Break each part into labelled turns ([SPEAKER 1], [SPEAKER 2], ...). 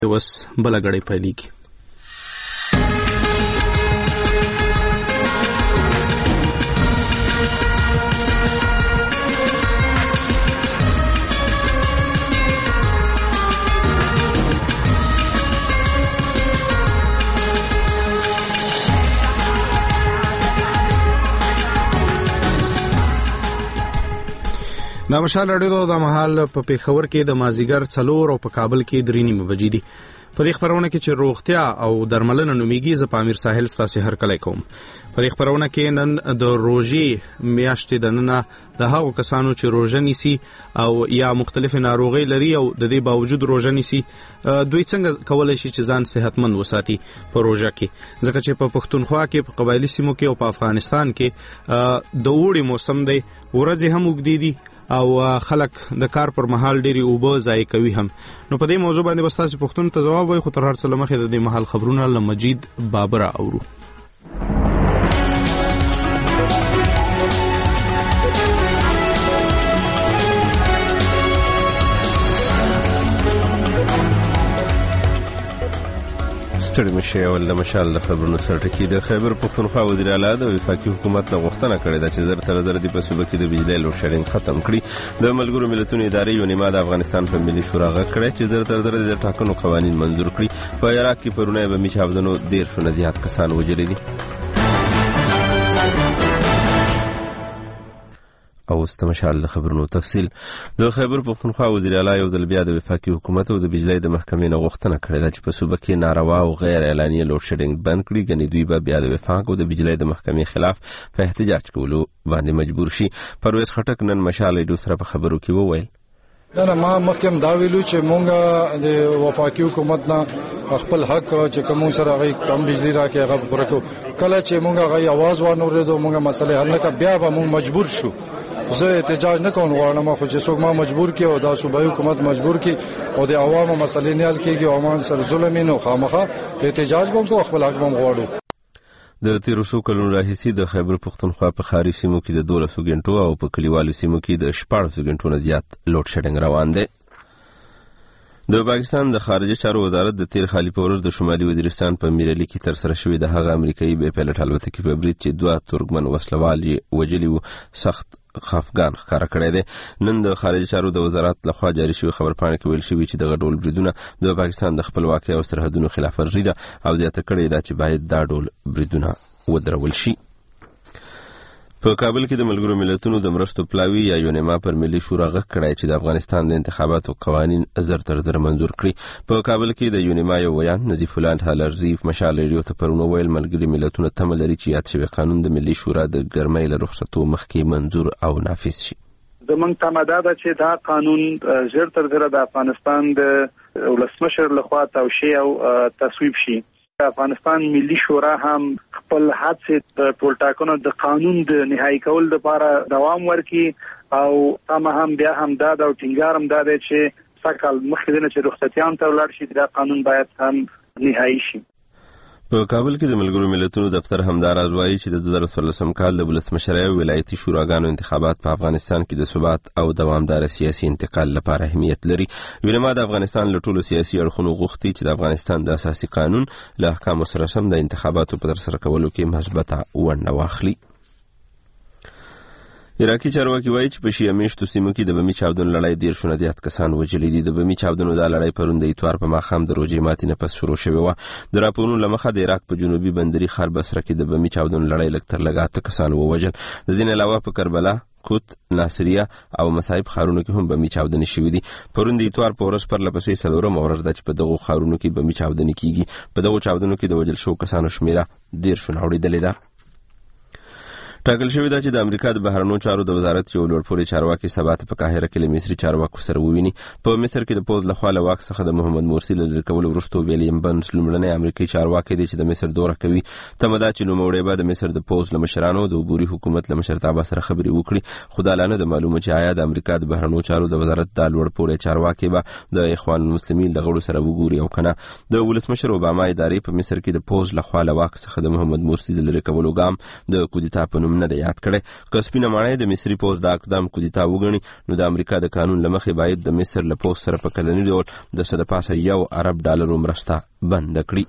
[SPEAKER 1] اوس بله ګړۍ پیلېږي. د مشال راډیو د مهال په پیښور کې د مازیګر 4 او په کابل کې 3 بجې دي. په دې خبرونه کې چې روغتیا او درملنه نومیږي، زه پامیر ساحل ستاسو هر کله کوم. په دې خبرونه کې نن د روژې میاشتې د نن د هغو کسانو چې روژه نیسي او یا مختلف ناروغي لري او د دې باوجود روژه نیسي، دوی څنګه کولای شي چې ځان صحتمند وساتي په روژه کې، ځکه چې په پښتونخوا کې په قبایلی سیمو کې او په افغانستان کې د اوړي موسم دی، ورځې هم اوږدې دي او خلک د کار پر مهال ډېری اوبه ضایع کوي هم. نو په دې موضوع باندې به ستاسو پوښتنو ته ځواب وایي، خو تر هر څه له مخې د دې مهال خبرونه له مجید بابره اورو.
[SPEAKER 2] ستړي مشه ول د مشال د خبرونو سرټکی د خیبر پښتونخوا وزیر اعلی د وفاقي حکومت له غوښتنه کړې ده چې زر د په صوبه کې د بجلی لوډ شیډینګ ختم کړي. د ملګرو ملتونو ادارې یونیما د افغانستان په ملي شورا غږ کړی چې زر د ټاکنو قوانین منظور کړي. په عراق کې پرونه به میچاودنو 13 نه زیات کسان وژلي دي. او استمشال د خبرونو تفصیل. د خیبر پښتونخوا وزیر اعلی یو ځل بیا د وفاقي حکومت او د بجلی د محکمې نه غوښتنه کړې ده چې په صوبه کې ناروا او غیر اعلاني لوډ شیډینګ بند کړي، ګنې دوی به بیا د وفاق او د بجلی د محکمې خلاف په احتجاج کولو باندې مجبور شي. پرویز خټک نن مشال ایډو سره په خبرو کې وویل.
[SPEAKER 3] نه ما مخکې دا ویلو چې مونږه د وفاقي حکومت نه خپل حق چې کوم سره غي کم بجلی راکې هغه ورکو، کله چې مونږه غي आवाज وانورېدو مونږه مسله حل نه بیا به مونږ مجبور شو. زه احتجاج نه کوم غواړم، خو چې څوک ما مجبور کی او دا صوبایي حکومت مجبور کی او د عوامو مسلې نه حل کیږي او عوام سره ظلم نه خامخه احتجاج به کو خپل حق هم غواړو.
[SPEAKER 2] د 13 کلونو راهیسې د خیبر پښتونخوا په ښاري سیمو کې د 12 غنټو او په کلیوالو سیمو کې د 14 غنټو نه زیات لوډ شیډینګ روان دی. د پاکستان د خارجه چارو وزارت د تیر خالی په ورځ د شمالي وزیرستان په میرلی کې تر سره شوې د هغه امریکایي بې پیلوټ الوتکې په برید چې 2 ترکمن وسلوال یې وژلي وو سخت خفګان ښکاره کړی دی. نن د خارجه چارو د وزارت لخوا جاري شوی خبرپاڼه کې ویل شوی چې دغه ډول بریدونه د پاکستان د خپلواکۍ او سرحدونو خلاف ورزي ده او زیاته کړې ده چې باید دا ډول بریدونه ودرول شي. په کابل کې د ملګرو ملتونو د مرستو پلاوی یا یونیما پر ملي شورا غږ کړی چې د افغانستان د انتخاباتو قوانین زر منظور کړي. په کابل کې د یونیما یو ویان نظیف الله هلرزی مشال ریډیو ته پرونه ویل ملګري ملتونه تمه لري چې یاد شوی قانون د ملي شورا د ګرمۍ له رخصتو مخکې منظور او نافذ شي.
[SPEAKER 4] زمونږ تمه ده چې دا قانون زر د افغانستان د ولسمشر لخوا توشیح او تصویب شي. افغانستان ملي شورا هم خپل هڅې د ټولټاکنو د قانون د نهایی کول لپاره دوام ورکړي او هم بیا هم دا د ټینګار هم دا چې سکهال مخکې نه چې رخصتیان ته ولاړ شي دا قانون باید هم نهایی شي.
[SPEAKER 2] په کابل کې د ملګرو ملتونو دفتر همداراز وایي چې د 2014 کال د ولسمشرۍ او ولایتي شوراګانو انتخابات په افغانستان کې د ثبات او دوامدار سیاسي انتقال لپاره اهمیت لري. یونیما د افغانستان له ټولو سیاسي اړخونو غوښتي چې د افغانستان د اساسي قانون له احکامو سره سم د انتخاباتو په ترسره کولو کې مثبته ونډه واخلي. عراقي چارواکي وایي چې په شیعه میشتو سیمو کې د بمي چاودنو لړۍ 13 نه زیات کسان وژلي دي. د بمي چاودنو د لړۍ پرون د اتوار په ماښام د روژې ماتې نه پس شروع شوې وه. د راپورونو له مخه د عراق په جنوبي بندري ښار بصره کې د بمي چاودنو لړۍ لږ تر لږه 8 کسان ووژل. د دې نه علاوه په کربلا، کوت، ناصریه او مصائب ښارونو کې هم بمي چاودنې شوې دي. پرون د اتوار په ورځ پرلپسې 4مه ورځ ده چې په دغو ښارونو کې بمي چاودنې کیږي. په دغو چاودنو کې د وژل شوو کسانو شمیره 13 نه اوریدلې ده. ټاکل شوی ده چې د امریکا د بهرنیو چارو د وزارت یو لوړپوړي چارواکي سبا په قاهره کې له مصري چارواکو سره وویني. په مصر کې د پوز لخوا له واک څخه د محمد مرسي له لرې کولو وروسته ویلیم بنس لومړنی امریکایي چارواکي دی چې د مصر دوره کوي. تمه ده چې نوموړی به د مصر د پوز له مشرانو د عبوري حکومت له مشرتابه سره خبرې وکړي. خو دا لا نه ده معلومه چې آیا د امریکا د بهرنیو چارو د وزارت د لوړپوړي چارواکي به د اخوان المسلمین د غړو سره وګوري او کنه. د ولسمشر اوباما ادارې په مصر کې د پوز لخوا له واک څخه د محمد مرسي د لرې کولو ګام د کودتا په نوم هم نه دی یاد کړی. که سپینه ماڼۍ د مصري پوځ د اقدام کودتا وګڼي نو د امریکا د قانون له مخې باید د مصر له پوځ سره په کلني ډول د څه د پاسه $1 مرسته بنده کړي.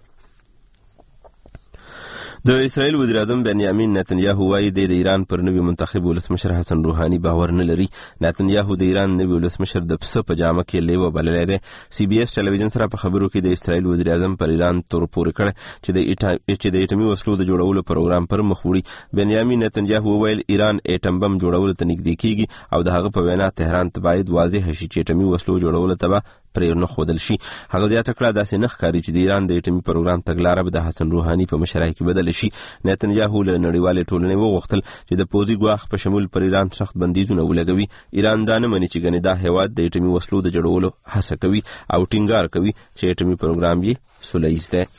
[SPEAKER 2] د اسرائیل وزیر اعظم بنیامین نتنیاهو وایي د ایران پر نوي منتخب ولسمشر حسن روحاني باور نه لري. نتنیاهو د ایران نوي ولسمشر د پسه په جامه کې لیوه بللی دی. سی بي اس ټلویزیون سره په خبرو کې د اسرائیل وزیر اعظم پر ایران تور پورې کړی چې د اټومي وسلو د جوړولو پروګرام پر مخ وړي. بنیامین نتنیاهو وویل ایران اټم بم جوړولو ته نږدې کیږي او د هغه په وینا تهران ته باید واضح شي چې اټومي وسلو جوړولو ته به پرې نه ښودل شي. هغه زیاته کړه داسې نه ښکاري چې د ایران د اټومي پروګرام تګلاره به د حسن روحاني په مشرۍ کې بدله شي. نتنیاهو له نړیوالې ټولنې وغوښتل چې د پوځي ګواښ په شمول پر ایران سخت بندیزونه ولګوي. ایران دا نه مني چې ګنې دا هیواد د اټومي وسلو د جوړولو هڅه کوي او ټینګار کوي چې اټومي پروګرام یې سوله ییز دی.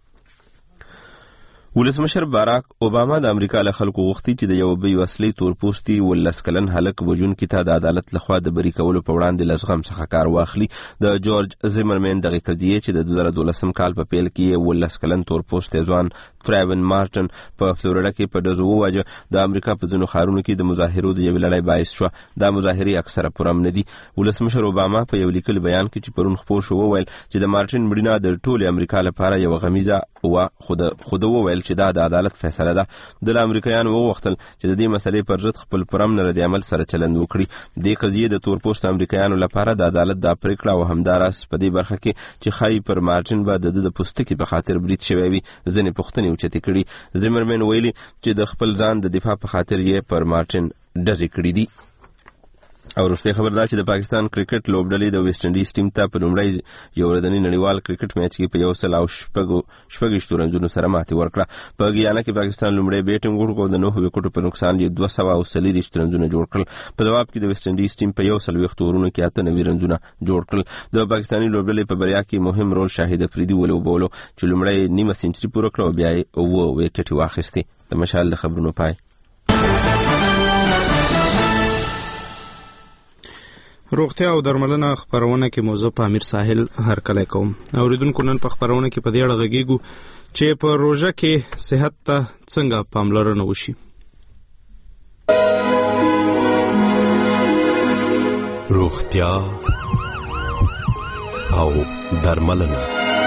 [SPEAKER 2] ولسمشر باراک اوباما د امریکا له خلکو غوښتي چې د یو بې وسلې تورپوستي 19 کلن هلک وژونکي ته د عدالت لخوا د بري کولو په وړاندې له زغم څخه کار واخلي. د جورج زیمرمن دغه قضیې چې د 2012 کال په پیل کې 19 کلن تورپوستی ځوان فرایون مارټن په فلوریډا کې په ډزو وواژه د امریکا په ځینو ښارونو کې د مظاهرو د یوې لړۍ باعث شوه. دا مظاهرې اکثره پرامن دي. ولسمشر اوباما په یو لیکلي بیان کې چې پرون خپور شو وویل چې د مارټن مړینه د ټولې امریکا لپاره یو غمیزه وه، خو ده وویل چې دا د عدالت فیصله ده. د امریکایانو وغوښتل چې د دې مسلې پر ضد خپل پرامن رد عمل سره چلند وکړي. دې قضیې د تورپوست امریکایانو لپاره د عدالت دا پریکړه او همداراز په دې برخه کې چې ښایي پر مارټن به د پوستکي په خاطر برید شوی وي ځینې پوښتنې اوچتې کړي. زیمرمن ویلي چې د خپل ځان د دفاع په خاطر یې پر مارټن ډزې کړي دي. او وروستۍ خبر دا چې د پاکستان کرکټ لوبډلې د ویسټ انډیز ټیم ته په لومړی یو ورځني نړیوال کرکټ میچ کې په 106 رنونو سره ماتې ورکړه. په ګیانا کې پاکستان لومړی بیټینګ وکړ او د 9 وکټو په نقصان یې 240 رنونه جوړ کړل. په جواب کې د ویسټ انډیز ټیم په 140 اورونو کې 98 رنونه جوړ کړل. د پاکستاني لوبډلې په بریا کې مهم رول شاهد افریدي ولوبولو چې لومړی نیمه سنچري پوره کړه او بیا یې 9 وکټې واخیستې. د مشال د خبرونو پای.
[SPEAKER 1] روغتیا او درملنه خبرونه کې موضوع په امیر ساحل هرکلی کوم. اوریدونکو نن په خبرونه کې په دې اړه غږیږو چې په روژه کې صحت ته څنګه پاملرنه وشي.
[SPEAKER 5] روغتیا او درملنه.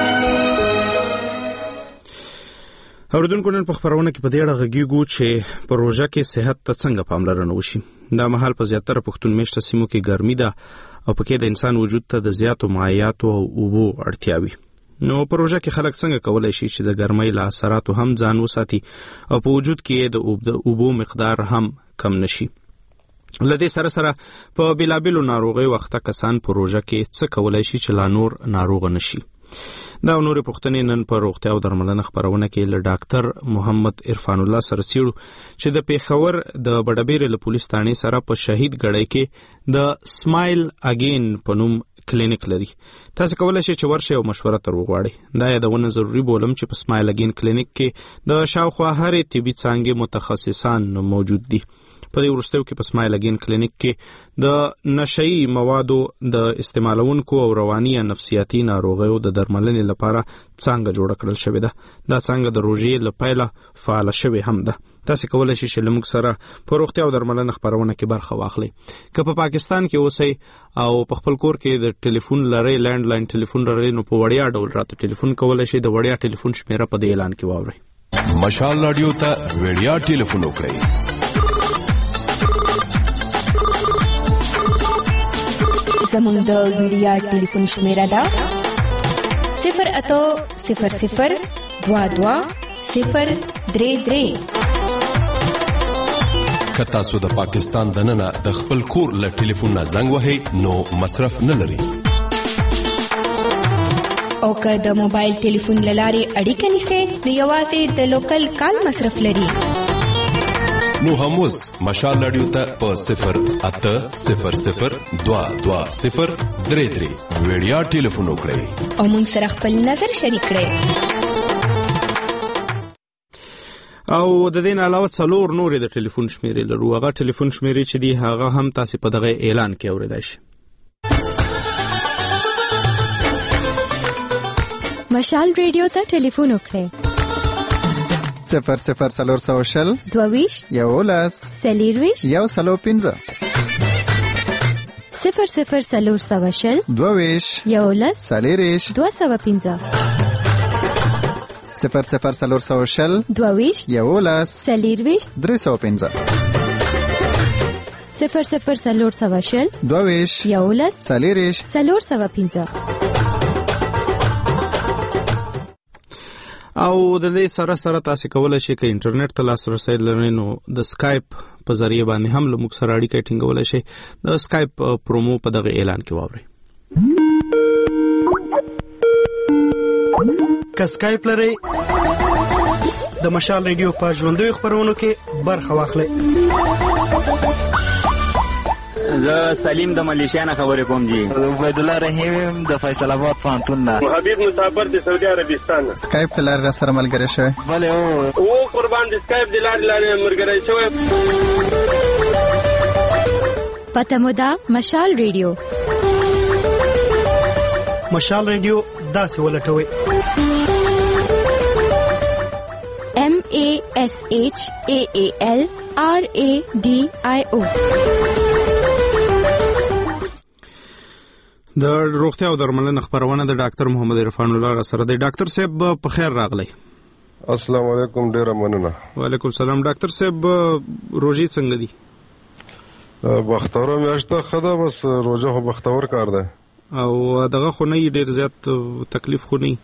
[SPEAKER 1] اوریدونکو نن په خبرونه کې په دې اړه غږیږو چې په روژه کې صحت ته څنګه پاملرنه وشي. دا مهال په زیاتره پښتون میشته سیمو کې ګرمي ده او پکې د انسان وجود ته د زیاتو مایعاتو او اوبو اړتیا وي. نو په روژه کې خلک څنګه کولای شي چې د ګرمۍ له اثراتو هم ځان وساتي او په وجود کې د اوبو مقدار هم کم نشي. لدې سره سره په بېلابېلو ناروغیو وخته کسان په روژه کې څه کولای شي چې لا نور ناروغه نشي. دا نورې پوښتنې نن په روغتیا او درملنه خبرونه کې له ډاکټر محمد عرفان الله سره څېړو چې د پېښور د بډبیرې له پولیس تانې سره په شهید ګړۍ کې د سمایل اگین په نوم کلینیک لري. تاسو کولای شئ چې ورشئ او مشوره تر وغواړئ. دا یادونه ضروري بولم چې په سمایل اگین کلینیک کې د شاوخوا هرې طبي څانګې متخصصان موجود دي. په دې وروستیو کې په سمایل اگین کلینیک کې د نشئی موادو د استعمالونکو او رواني یا نفسیاتي ناروغیو د درملنې لپاره څانګه جوړه کړل شوې ده. دا څانګه د روژې له پیله فعاله شوې هم ده. تاسو کولای شئ چې موږ سره په روغتیا او درملنه خبرونه کې برخه واخلئ. که په پاکستان کې اوسئ او په خپل کور کې د ټلیفون لرئ، لینډ لاین ټلیفون لرئ، نو په وړیا ډول راته ټلیفون کولای شئ. د وړیا ټلیفون شمیره په دې اعلان کې واورئ.
[SPEAKER 5] مشال رادیو ته وړیا ټلیفون وکړئ.
[SPEAKER 6] زمونږ د وړیا ټلیفون شمیره ده 08000 22 033.
[SPEAKER 5] که تاسو د پاکستان دننه د خپل کور له ټلیفون نه زنګ وهئ نو مصرف نه لري.
[SPEAKER 6] او که د موبایل ټلیفون له لارې اړیکه نیسئ نو یوازې د لوکل کال مصرف لري.
[SPEAKER 5] نو هم اوس مشال رادیو ته په 08000 22 وړیا ټلیفون وکړئ
[SPEAKER 6] او موږ سره خپل نظر شریک کړئ.
[SPEAKER 1] او د دې نه علاوه څلور نورې د ټلیفون شمیرې لرو. هغه ټلیفون شمیرې چې دي هغه هم تاسو په دغه اعلان کې اوریدای شئ.
[SPEAKER 7] مشال رادیو ته ټلیفون وکړئ 00
[SPEAKER 6] 22
[SPEAKER 7] 11
[SPEAKER 6] 40
[SPEAKER 7] 105
[SPEAKER 6] 00
[SPEAKER 7] 22
[SPEAKER 6] 11
[SPEAKER 7] 40
[SPEAKER 6] 205
[SPEAKER 7] 00
[SPEAKER 6] 22
[SPEAKER 7] 11
[SPEAKER 6] 40
[SPEAKER 7] 305
[SPEAKER 6] 00
[SPEAKER 7] 22
[SPEAKER 6] 11
[SPEAKER 7] 40
[SPEAKER 6] 405
[SPEAKER 1] او د دې سره تاسو کولای شئ چې انټرنیټ ته لاسرسي لرئ نو د سکایپ په ذریعہ باندې هم له موږ سره اړیکه ټینګولای شئ. د سکایپ پرومو په دغه اعلان کې واورئ.
[SPEAKER 8] که سکایپ لرئ د مشال ریډیو په ژوندوي خبرونو کې برخه واخلئ.
[SPEAKER 9] زه سلیم د ملیشیا نه خبرې کوم جی.
[SPEAKER 10] عبید الله رحیم د فیصل آباد پوهنتون نه.
[SPEAKER 11] حبیب مسافر د سعودي عربستان.
[SPEAKER 7] سکایپ ته لار سره ملګری شوی.
[SPEAKER 11] بله او قربان د سکایپ د لارې ملګری شوی.
[SPEAKER 6] پته مو ده مشال ریډیو.
[SPEAKER 8] مشال ریډیو داسې ولټوي.
[SPEAKER 6] MASHAALRADIO.
[SPEAKER 1] د روغتیا او درملنې خبرونه د ډاکټر محمد عرفان الله سره دی. ډاکټر صاحب په خیر راغلی.
[SPEAKER 12] السلام علیکم. ډیره مننه.
[SPEAKER 1] وعلیکم السلام. ډاکټر صاحب روزي څنګه دي؟
[SPEAKER 12] بختور میاشته خدا بس روزه خو بختور کار ده
[SPEAKER 1] او دغه خو نه ډیر زیات تکلیف خو نه.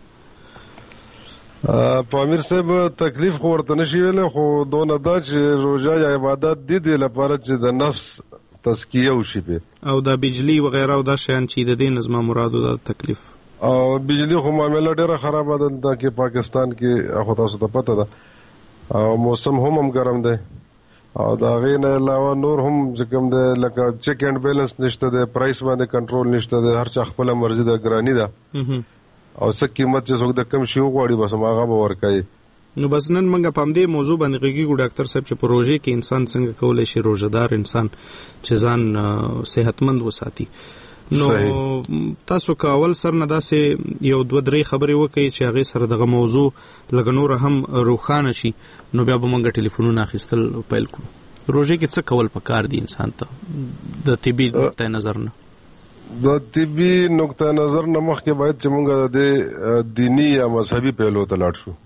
[SPEAKER 12] پامیر صاحب تکلیف خو ورته نشي ویل خو دونه دا چې روزه یا عبادت دي د لپاره چې د نفس تزکیه وشي په
[SPEAKER 1] او د بجلی وغیرہ او د شیان چې د دې نظم مرادو د تکلیف
[SPEAKER 12] او بجلی خو معاملې ډیره خراب ده چې پاکستان کې خو تاسو ته پته ده او موسم هم ګرم دی او دا غي نه علاوه نور هم کوم ده لکه چیک اینڈ بیلنس نشته ده پرایس باندې کنټرول نشته ده هر چا خپل مرزي ده ګرانی ده او څه قیمت چې څوک د کم شي وغواړي بس هغه به ورکړي.
[SPEAKER 1] نو بس نن موږ په دې موضوع باندې غږیږو ډاکټر صاحب چې په روزه کې انسان څنګه کولای شي روزدار انسان چې ځان صحتمند وساتي. نو تاسو کاول سر نه داسې یو دوه درې خبرې وکړي چې هغه سره دغه موضوع لګنور هم روخانه شي نو بیا به موږ ټلیفونونه اخیستل پیل کړو. روزه کې څه کول پکار دي انسان ته د طبي نقطه نظر نه؟
[SPEAKER 12] د طبي نقطه نظر نه مخکې باید چې موږ د دینی یا مذهبي پهلو ته لاړ شو.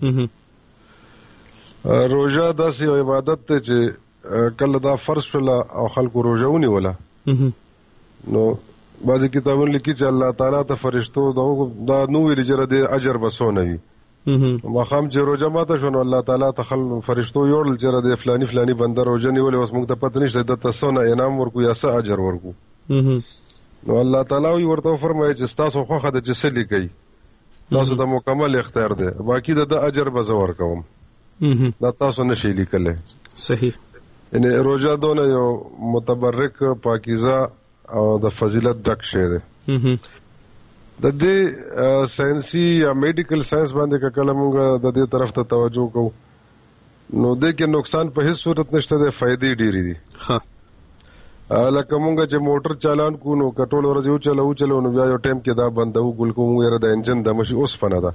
[SPEAKER 12] روزه داسې یو عبادت دی چې کله دا فرض شوله او خلکو روزه ونیوله نو بعضې کتابونه لیکي چې الله تعالی ته فرشتو دا نو ویلي چې د اجر به څونه وي. ماښام چې روزه ماته شوه نو الله تعالی ته فرشتو یوړل چې د فلاني فلاني بنده روزه نیولې اوس موږ ته پته نشته دته څونه انعام ورکو یا څه اجر ورکو. نو الله تعالی ورته فرمایي چې ستاسو خوښه ده چې څه لیکئ تاسو ته مکمل اختیار دی باقي د اجر به زه ورکوم دا تاسو نشئ لیکلی.
[SPEAKER 1] صحیح.
[SPEAKER 12] یعنی روزه دونه یو متبرک پاکیزه او د فضیلت ډک شی دی. د دې ساینسي یا میډیکل ساینس باندې که کله موږ د دې طرف ته توجه کوو نو دې کې نقصان په هیڅ صورت نشته دی فایدې ډېرې دي. لکه موږ چې موټر چالان کو نو کټول ورځ یو چلو نو بیا یو ټایم کې دا بندو ګل کوم یره د انجن د مشي اوس پنه ده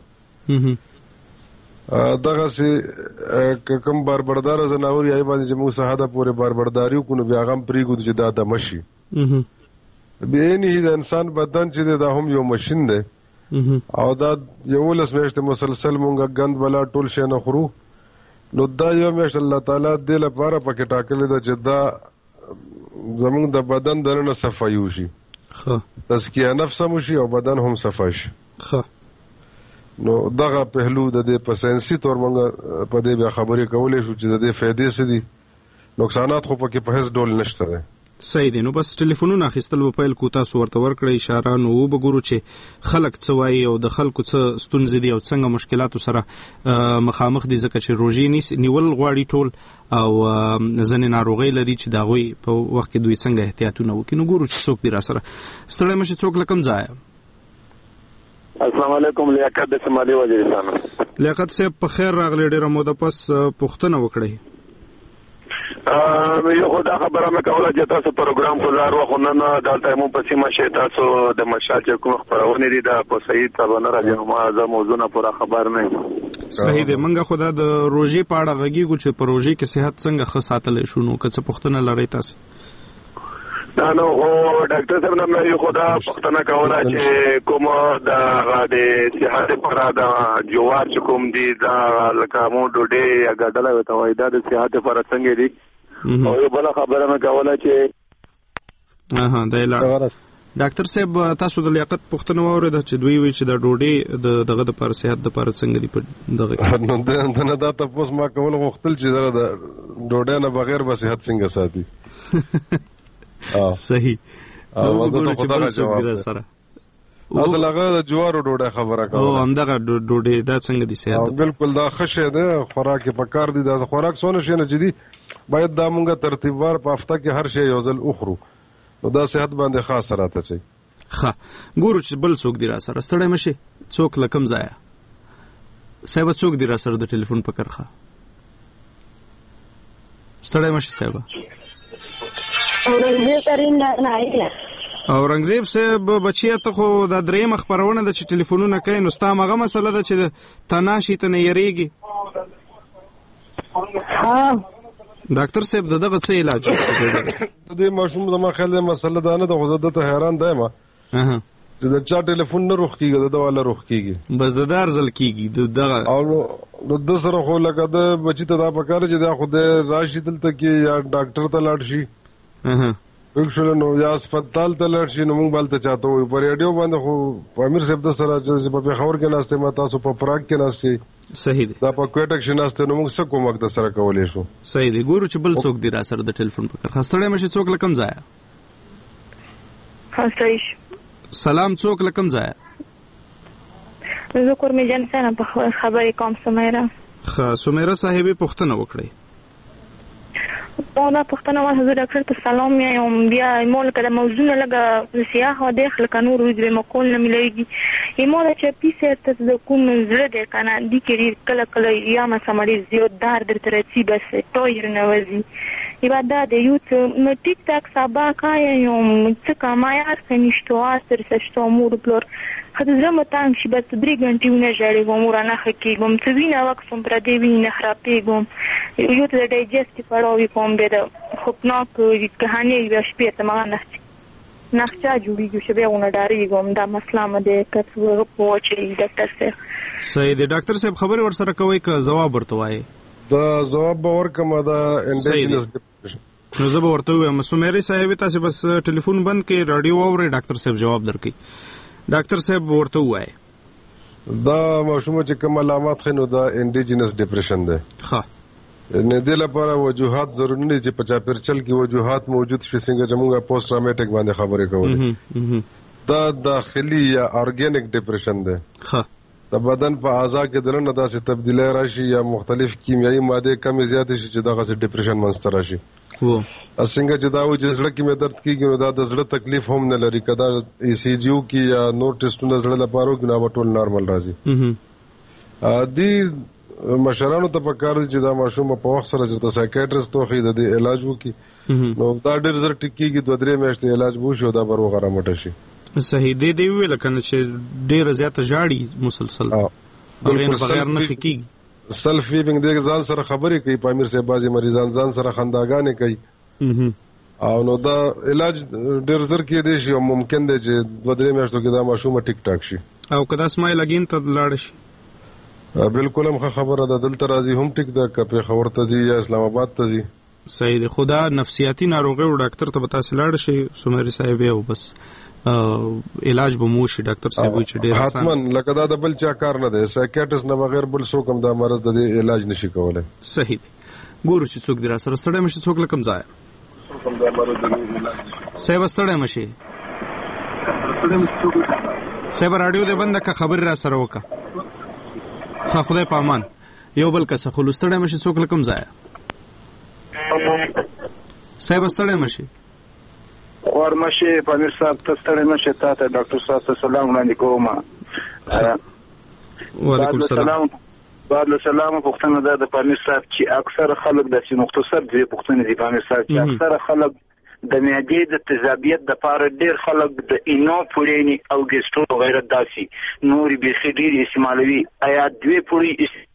[SPEAKER 12] دغه سي کوم باربردار زناور یای باندې چې موږ ساده پورې باربرداریو کو نو بیا غم پریګو چې دا د مشي به نه د انسان بدن چې دا هم یو ماشين دی او دا یو لسمهشته مسلسل مونږ غند بلا ټول شي نه خورو نو دا یو مش الله تعالی دې لپاره پکې ټاکلې ده چې دا زمونږ د بدن دنه صفایي وشي تزکیه نفس هم شي او بدن هم صفا شي. نو دغه پهلو د دې په ساينسي تور مونږ په دې بیا خبرې کولې شو چې د دې فائدې څه دي نقصانات خو پکې په هیڅ ډول نشته ده.
[SPEAKER 1] صحیح دی. نو بس ټلیفونونه اخیستل په پیل کو تاسو ورته ورکړی اشاره نو وګورو چې خلک څه وایي او د خلکو څه ستونزې دي او څنګه مشکلاتو سره مخامخ دي ځکه چې روژې نیول غواړي ټول او ځینې ناروغۍ لري چې د هغوی په وخت کې دوی څنګه احتیاطونه وکړي. نو ګورو چې څوک دي را سره ستړی مشي څوک له کوم ځایه.
[SPEAKER 11] السلام علیکم لیاقت د سمالي وزیرستان.
[SPEAKER 1] لیاقت صاحب په خیر راغلی ډېره موده پس پوښتنه وکړئ.
[SPEAKER 11] یو خو دا خبره مې کوله چې تاسو پروګرام ګزار وخو نن دلته مو په سیمه شي تاسو د مشال چې کوم خبرونه دي دا په صحیح تبانه راځي نو ما دا موضوع نه پوره خبر نه
[SPEAKER 1] صحیح دی. منګه خدا د روزي په اړه غږیږو چې په روزي کې صحت څنګه ښه ساتلی شو، نو که څه پوښتنه لرئ تاسو؟
[SPEAKER 11] نو ډاکټر صاحب نن یو خدا پښتنه کوله چې کوم د صحت لپاره د جوار چې کوم دي دا لکه مو ډوډۍ یا ګډله وته وای دا د صحت لپاره څنګه دي، او یو بل خبره مې کوله چې
[SPEAKER 1] دا ډاکټر صاحب تاسو د لیاقت پښتنه واورېده چې دوی وی چې د ډوډۍ دغه د پر صحت د پر څنګه دي په دغه
[SPEAKER 12] نو دا تاسو ما کول غوښتل چې دا ډوډۍ نه بغیر به صحت څنګه ساتي.
[SPEAKER 1] صحیح.
[SPEAKER 12] اصل هغه د جوارو ډوډۍ خبره کوله.
[SPEAKER 1] او همدغه ډوډۍ دا څنګه دي صحت؟
[SPEAKER 12] بالکل دا خشه ده، خوراک په کار دي. دا خوراک څونه شي نه جدي باید دا مونږه ترتیبوار په هفته کې هر شی یو ځل اخرو، نو دا صحت باندې خاص راته چي.
[SPEAKER 1] ښه ګورو چې بل څوک دی را سره ستړی مشي، څوک لکم ځای صاحب څوک دی را سره د ټلیفون په کرخه ستړی مشي صاحب. اورنګزیب صاحب بچیا ته خو دا درېم خبرونه د چې ټلیفونونه کوي، نو ستا مغه مسله ده چې تناشي ته نه یریږي. ډاکټر صاحب دغه څه علاج
[SPEAKER 12] د دې ماشوم زما خیال دی مسله دا نه ده، خو زه ته حیران دی ما چې د چا ټلیفون نه روخ کیږي، د والا روخ کیږي بس د دارزل کیږي دغه، او د سره خو لکه د بچی ته دا پکاره چې دا خو د راشي دلته کې یا ډاکټر ته لاړ شي وکړل نو یا هسپتال ته لاړ شي، نو موږ بلته چاته وي په ریډیو باندې. خو امیر صاحب د سره چې په پیښور کې ناشته ما تاسو په پراګ کې ناشته
[SPEAKER 1] صحیح دی،
[SPEAKER 12] دا په کوټک کې ناشته، نو موږ څه کومک د سره کولې شو.
[SPEAKER 1] صحیح دی. ګورو چې بل څوک دی را سره د ټلیفون په کار خستړې مشه څوک لکم ځای.
[SPEAKER 13] خاصه
[SPEAKER 1] سلام څوک لکم ځای.
[SPEAKER 13] زه کور می جن سره په خبرې کوم سمیرا.
[SPEAKER 1] سمیرا صاحبې پوښتنه وکړئ.
[SPEAKER 13] دا پښتنه واه حضور ډاکټر ته سلام یم، بیا مول کده موضوع لګه سیاح و داخل قانون روز به مقول نه مليږي ایمول چې پیسه ته د کوم زړه د کنه د کې کله کله یا ما سمړي زیات دار در ترڅی بس تویر نه وځي ایباده د یوت نو ټیک ټاک سبا کای یم څه کمایا سنشتو اثر سشتو مور بلور خدای زما تانګ شي بس 3 غنټې نه جاړي ومور نه حقیقم څه وینه وخت سم پر دې وینه خرابېګم یو ته ډایجست پړاوي کوم به خوبناک کہانی یا شپې ته ما نه چا جوړیږي چې به ونه ډاریږم دا مسله مده کڅو پوهچې ډاکټر صاحب.
[SPEAKER 1] صحیح دی. ډاکټر صاحب خبر ورسره کوي که جواب ورته وایي؟
[SPEAKER 12] دا جواب به ورکم دا انډیجنس ډپریشن.
[SPEAKER 1] نو زه به ورته وایم سمیري صاحب تاسو بس ټلیفون بند کړئ، رادیو واورئ، ډاکټر صاحب جواب درکړي. ډاکټر صاحب ورته وایي
[SPEAKER 12] دا ماشوم چې کوم علامات خنو دا انډیجنس ډپریشن دی.
[SPEAKER 1] ښه
[SPEAKER 12] نه د لپاره وجوهات ضروري نه چې په چاپیرچل کې وجوهات موجود شي، څنګه چې موږ پوسټ ټرامیټک باندې خبرې کوو. دا داخلي یا ارګینیک ډپریشن دی.
[SPEAKER 1] ښه
[SPEAKER 12] د بدن په اعضاء کې دنه داسې تبدیلی راشي یا مختلف کیمیاوي ماده کمې زیاتې شي چې دغه ډپریشن منځته راشي. څنګه چې دا و چې زړه کې مې درد کیږي نو دا د زړه تکلیف هم نه لري، کدا ای سی جی او کې یا نور ټیسټونه زړه لپاره وکړي نو ټول نارمل راځي. دی مشرانو ته پکار دي چې دا ماشوم په وخت سره چې سایکیاټریست توخی د علاج وکړي، نو دا ډېر زر ټکیږي 2-3 میاشتې علاج وشي دا بر وغره مټه شي.
[SPEAKER 1] صحیح دی ویل کنه چې ډېر زیاته جاړي مسلسل بغیر نه خکېږي.
[SPEAKER 12] سلف فیبینګ د ځان سره خبرې کوي، پامیر صاحب بازي مریضان ځان سره خنداګانې کوي، او نو دا علاج ډېر زر کې دی شي او ممکن دی چې 2-3 میاشتو کې دا ماشوم ټیک ټاک شي.
[SPEAKER 1] او کدا سمای لګین ته لاړ شي
[SPEAKER 12] بالکل هم خبره ده، دلته راځي هم ټیک ده، که پیښور ته ځي یا اسلام آباد ته ځي.
[SPEAKER 1] صحیح دی. خدا نفسیاتی ناروغي او ډاکټر ته تاسو لاړ شي سمیري صاحب او بس علاج به مو شي. ډاکټر صاحب چې ډېر آسان
[SPEAKER 12] حتمن لکه دا د بل چا کار نه دی، سایکیاټریست نه بغیر بل څوک هم دا مرض د علاج نشي کولای.
[SPEAKER 1] صحیح دی. ګورو چې څوک در سره ستړی مشي، څوک لکم ځای صاحب ستړی مشي. صاحب رادیو دې بند کا خبر را سره وکا. ها خدای په امان. یو بل کس خو ستړی مشي څوک لکم ځای صاحب ستړی مشي.
[SPEAKER 4] ورمشي پامیر صاحب ته ستړی مشي، ته ډاکټر صاحب ته سلام وړاندې کوم.
[SPEAKER 1] وعلیکم السلام.
[SPEAKER 4] بعد له سلام پوښتنه ده د پامیر صاحب چې اکثر خلک د سي مختصر دی پوښتنه دي پامیر صاحب چې اکثر خلک د معدې د تیزابیت د پاره ډیر خلک د اینو پورینی او ګیسټرو غیره داسي نوري به خډيري استعمالوي. آیا دوی پوری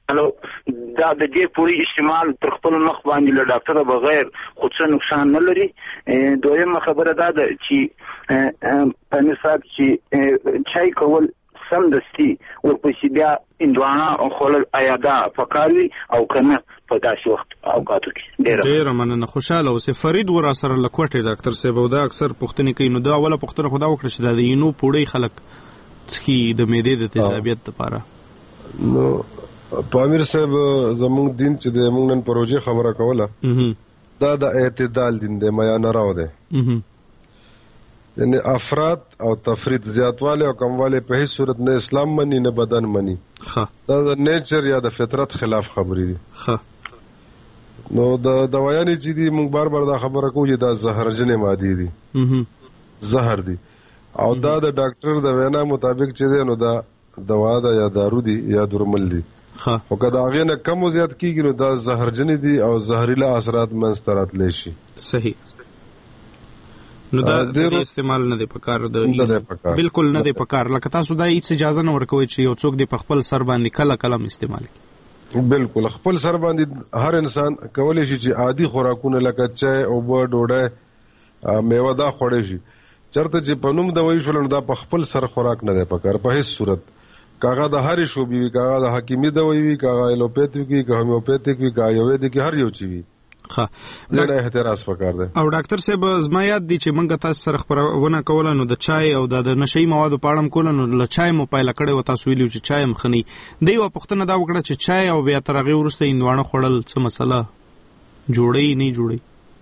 [SPEAKER 14] دا د دې پوری استعمال تر خپل مخ باندې له ډاکټر بغیر خو څه نقصان نه لري. دویمه خبره دا ده چې پنځه ساعت چې چای کول سمدستي ورپسې بیا اندوانه خولل آیا دا پکاري او کنه په داسې وخت اوقاتو کې.
[SPEAKER 1] ډېره مننه. خوشاله اوسې. فرید ور سره لکوټه ډاکټر صاحب او دا اکثر پوښتنه کوي. نو دا اوله پوښتنه خدا وکړه چې دا د اینو پوړی خلک څخه د معدې د تیزابیت لپاره.
[SPEAKER 12] نو پامیر صاحب زموږ دین چې د موږ نن پروژه خبره کوله دا د اعتدال دین دی، میانه راو دی. یعنی افراط او تفرید، زیاتواله او کمواله په هیڅ صورت نه اسلام مني نه بدن مني. دا د نیچر یا د فطرت خلاف خبرې دي. نو د دوايانې چې دي موږ بار بار دا خبره کوو چې دا زهرجنې مادي دي، زهر دي، او دا د ډاکټر د وینا مطابق چې دی نو دا دوا ده یا دارو دي یا درمل دي. او که دا هغې نه کم و زیات کېږي نو دا زهرجنې دي او زهریله اثرات منځته راتلی شي.
[SPEAKER 1] صحیح. نو دا د استعمال نه دی پکار. بالکل نه دی پکار. لکه تاسو دا هیڅ اجازه نه ورکوئ چې یو څوک دی په خپل سر باندې کله کلم استعمال کړي.
[SPEAKER 12] بالکل خپل سر باندې هر انسان کولی شي چې عادي خوراکونه لکه چای، اوبه، ډوډۍ، میوه دا خوړی شي. چرته چې په نوم دوايي شول نو دا په خپل سر خوراک نه دی پکار په هیڅ صورت. کاغه د هرې شوبې وي، کاغه د حکیمي دوايي وي، کاغه ایلوپیتیک وي، کاغه هومیوپیتیک وي، کاغه آیوریدیک، هر یو چی وي. نه احتراز پکار دی. او
[SPEAKER 1] ډاکټر صاحب زما یاد دي چې موږ تاسو سره خبرونه کوله نو د چای او د نشئی موادو په اړه کوله نو له چای مو پایله کړې و. تاسو ویلو چې چای مخنی دی و پښتنه دا وکړه چې چای او بیا تر هغه ورسته اندوانه خوړل څه مسله جوړي نه جوړي.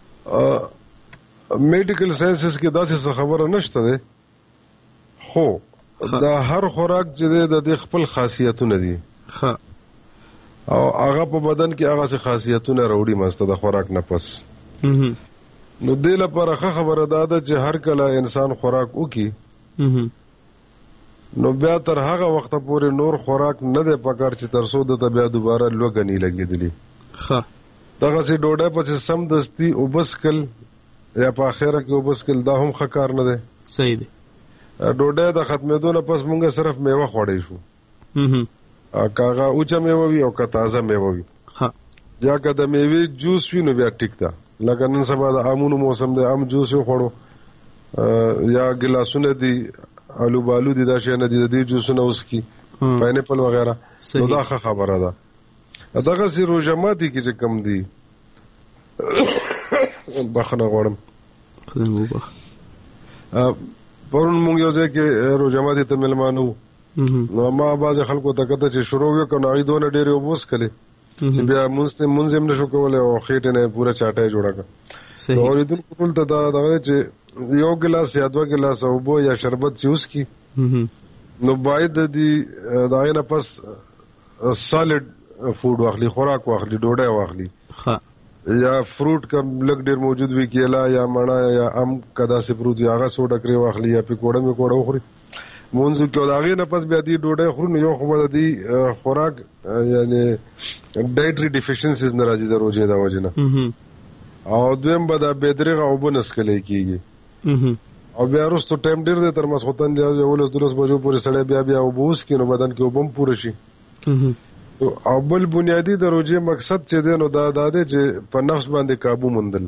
[SPEAKER 12] میډیکل ساينسز کې داسې خبره نشته ده. خو دا هر خوراک چې د خپل خاصیتونه دي او هغه په بدن کې هغه څه خاصیتونه راوړي مسته د خوراک نه پس. نو دې لپاره خبره ده چې هر کله انسان خوراک وکي نو بیا تر هغه وخت پورې نور خوراک نه دی پکار چې تر څو د بیا دوباره لوګنی لګېدلی. دغه سي ډوډۍ په سم دستي وبسکل یا په اخره کې وبسکل دا هم ښه نه دی.
[SPEAKER 1] صحیح دی.
[SPEAKER 12] ډوډۍ د ختمېدو نه پس مونږ صرف میوه خوړی شو. کاغه اوچه میوه وي او که تازه میوه وي. یا که د میوې جوس وي نو بیا ټیک ده. لکه نن سبا د امونو موسم دی، ام جوس یې خوړو یا ګلاسونه دي، آلو بالو دي، دا شیانه دي، د دې جوسونه اوس کی پاینیپل وغیره. نو دا ښه خبره ده. دغسې روژه ماتي کې چې کم دي بخښنه غواړم. پرون مونږ یو ځای کې روژه ماتي ته مېلمانه وو. نو ما بعضې خلکو ته کته چې شروع وکړ نو هغوی دونه ډېرې اوبه وڅښلې چې بیا مونځ هم نشو کولی او خېټې نه یې پوره چاټۍ جوړه کړه. نو اورېدونکو ټول ته دا دغه چې یو ګلاس یا دوه ګلاسه اوبه یا شربت چې وڅښي نو باید د هغې نه پس سالډ فوډ واخلي، خوراک واخلي، ډوډۍ واخلي یا فروټ کم لږ ډېر موجود وي، کیلا یا مڼه یا ام که داسې فروټ وي هغه څو ډکرې واخلي یا پکوړه میکوړه وخوري مونځ وکړي. او د هغې نه پس بیا دې ډوډۍ خورو نو یو خو به د دې خوراک یعنې ډایټري ډیفیشنسیز نه راځي د روژې د وجې نه، او دویم به دا بېدرېغه اوبه نه څښلی کېږي. او بیا وروستو ټایم ډېر دی تر ماسخوتن 11-12 بجو پورې سړی بیا اوبه وڅښي نو بدن کې اوبه هم پوره شي. او بل بنیادي د روژې مقصد چې دی نو دا دی چې په نفس باندې قابو موندل.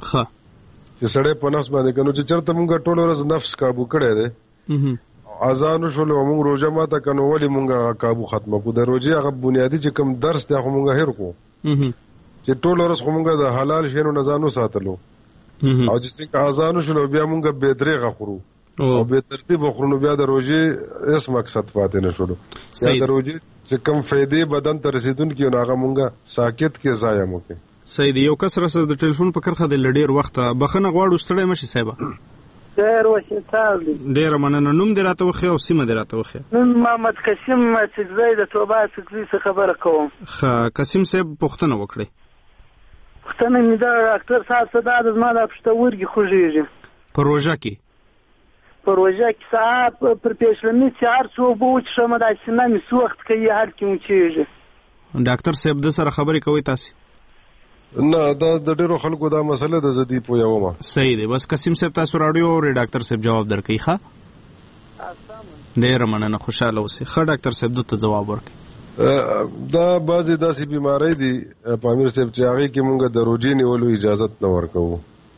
[SPEAKER 12] چې سړی په نفس باندې کنو چې چېرته مونږ ټوله ورځ نفس قابو کړی دی اذان وشول او مونږ روژه ماته کنو ولې مونږ قابو ختمه کړو. د روژې هغه بنیادي چې کوم درس دی خو مونږ هېر کړو چې ټوله ورځ خو مونږ د حلال شیانو نه ځان وساتلو. او چې څنګه اذان وشول او بیا مونږ بېدرېغه خورو او بې ترتیبه خورو نو بیا د روژې هېڅ مقصد پاتې نه شولو. یا د روژې چې کوم فایدې بدن ته رسېدونکي نو هغه مونږ ساکت کې ضایع مو کړې.
[SPEAKER 1] صحیح دی. یو کس راسره د ټلیفون په کرښه دی له ډېر وخته بخښنه غواړو ستړی مه شي صاحبه.
[SPEAKER 15] خیر وشي صاحب دی.
[SPEAKER 1] ډېره مننه. نوم دې راته وښیه او سیمه دې راته وښیه.
[SPEAKER 15] نوم محمد قسیم څکزی د توبه څکزي څخه خبره کوم.
[SPEAKER 1] ښه قسیم صاحب پوښتنه وکړئ.
[SPEAKER 15] پوښتنه مې دا ډاکټر صاحب څه دا زما د پښتورګي خوږېږي
[SPEAKER 1] په روژه کې.
[SPEAKER 15] په روژه کې ساعت پر پیشلمي چې هر څه اوبه وڅښم دا سینه مې څه وخت کوي هر کې وچېږي.
[SPEAKER 1] ډاکټر صاحب د سره خبرې کوئ تاسې؟
[SPEAKER 12] نه دا د ډېرو خلکو دا مسله ده زه دې پوهومه.
[SPEAKER 1] صحیح دی. بس قسیم صاحب تاسو راډیو اورئ ډاکټر صاحب جواب درکوي. ښه ډېره مننه. خوشحاله اوسئ. ښه ډاکټر صاحب دته ځواب ورکړئ.
[SPEAKER 12] دا بعضې داسې بیماری دي پامیر صاحب چې هغې کې مونږ د روجې نیولو اجازت نه ورکوو.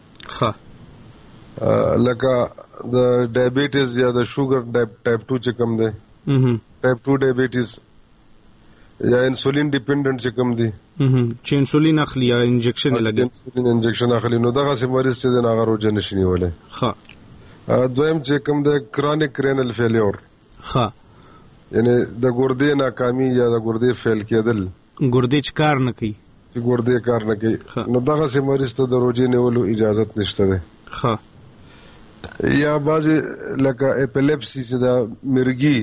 [SPEAKER 12] لکه د ډایبیټیز یا د شوګر ټایپ 2 چې کوم دی، ټایپ 2 ډایبیټیز یا انسولین ډیپینډنٹ چې کوم دی،
[SPEAKER 1] چې انسولین اخلي یا انجکشن لګي،
[SPEAKER 12] انسولین انجکشن اخلي، نو دغه سي مریض چې د هغه روجه نشي نیولای. دویم چې کوم د کرونیک رینل فیلیور، یعنی د ګردې ناکامي یا د ګردې فیل کېدل،
[SPEAKER 1] ګردې چې کار نه کوي،
[SPEAKER 12] چې ګردې کار نه کوي، نو دغه سي مریض ته د روجې نیولو اجازت نشته ده. یا بعضې لکه اپیلیپسي چې د مرګي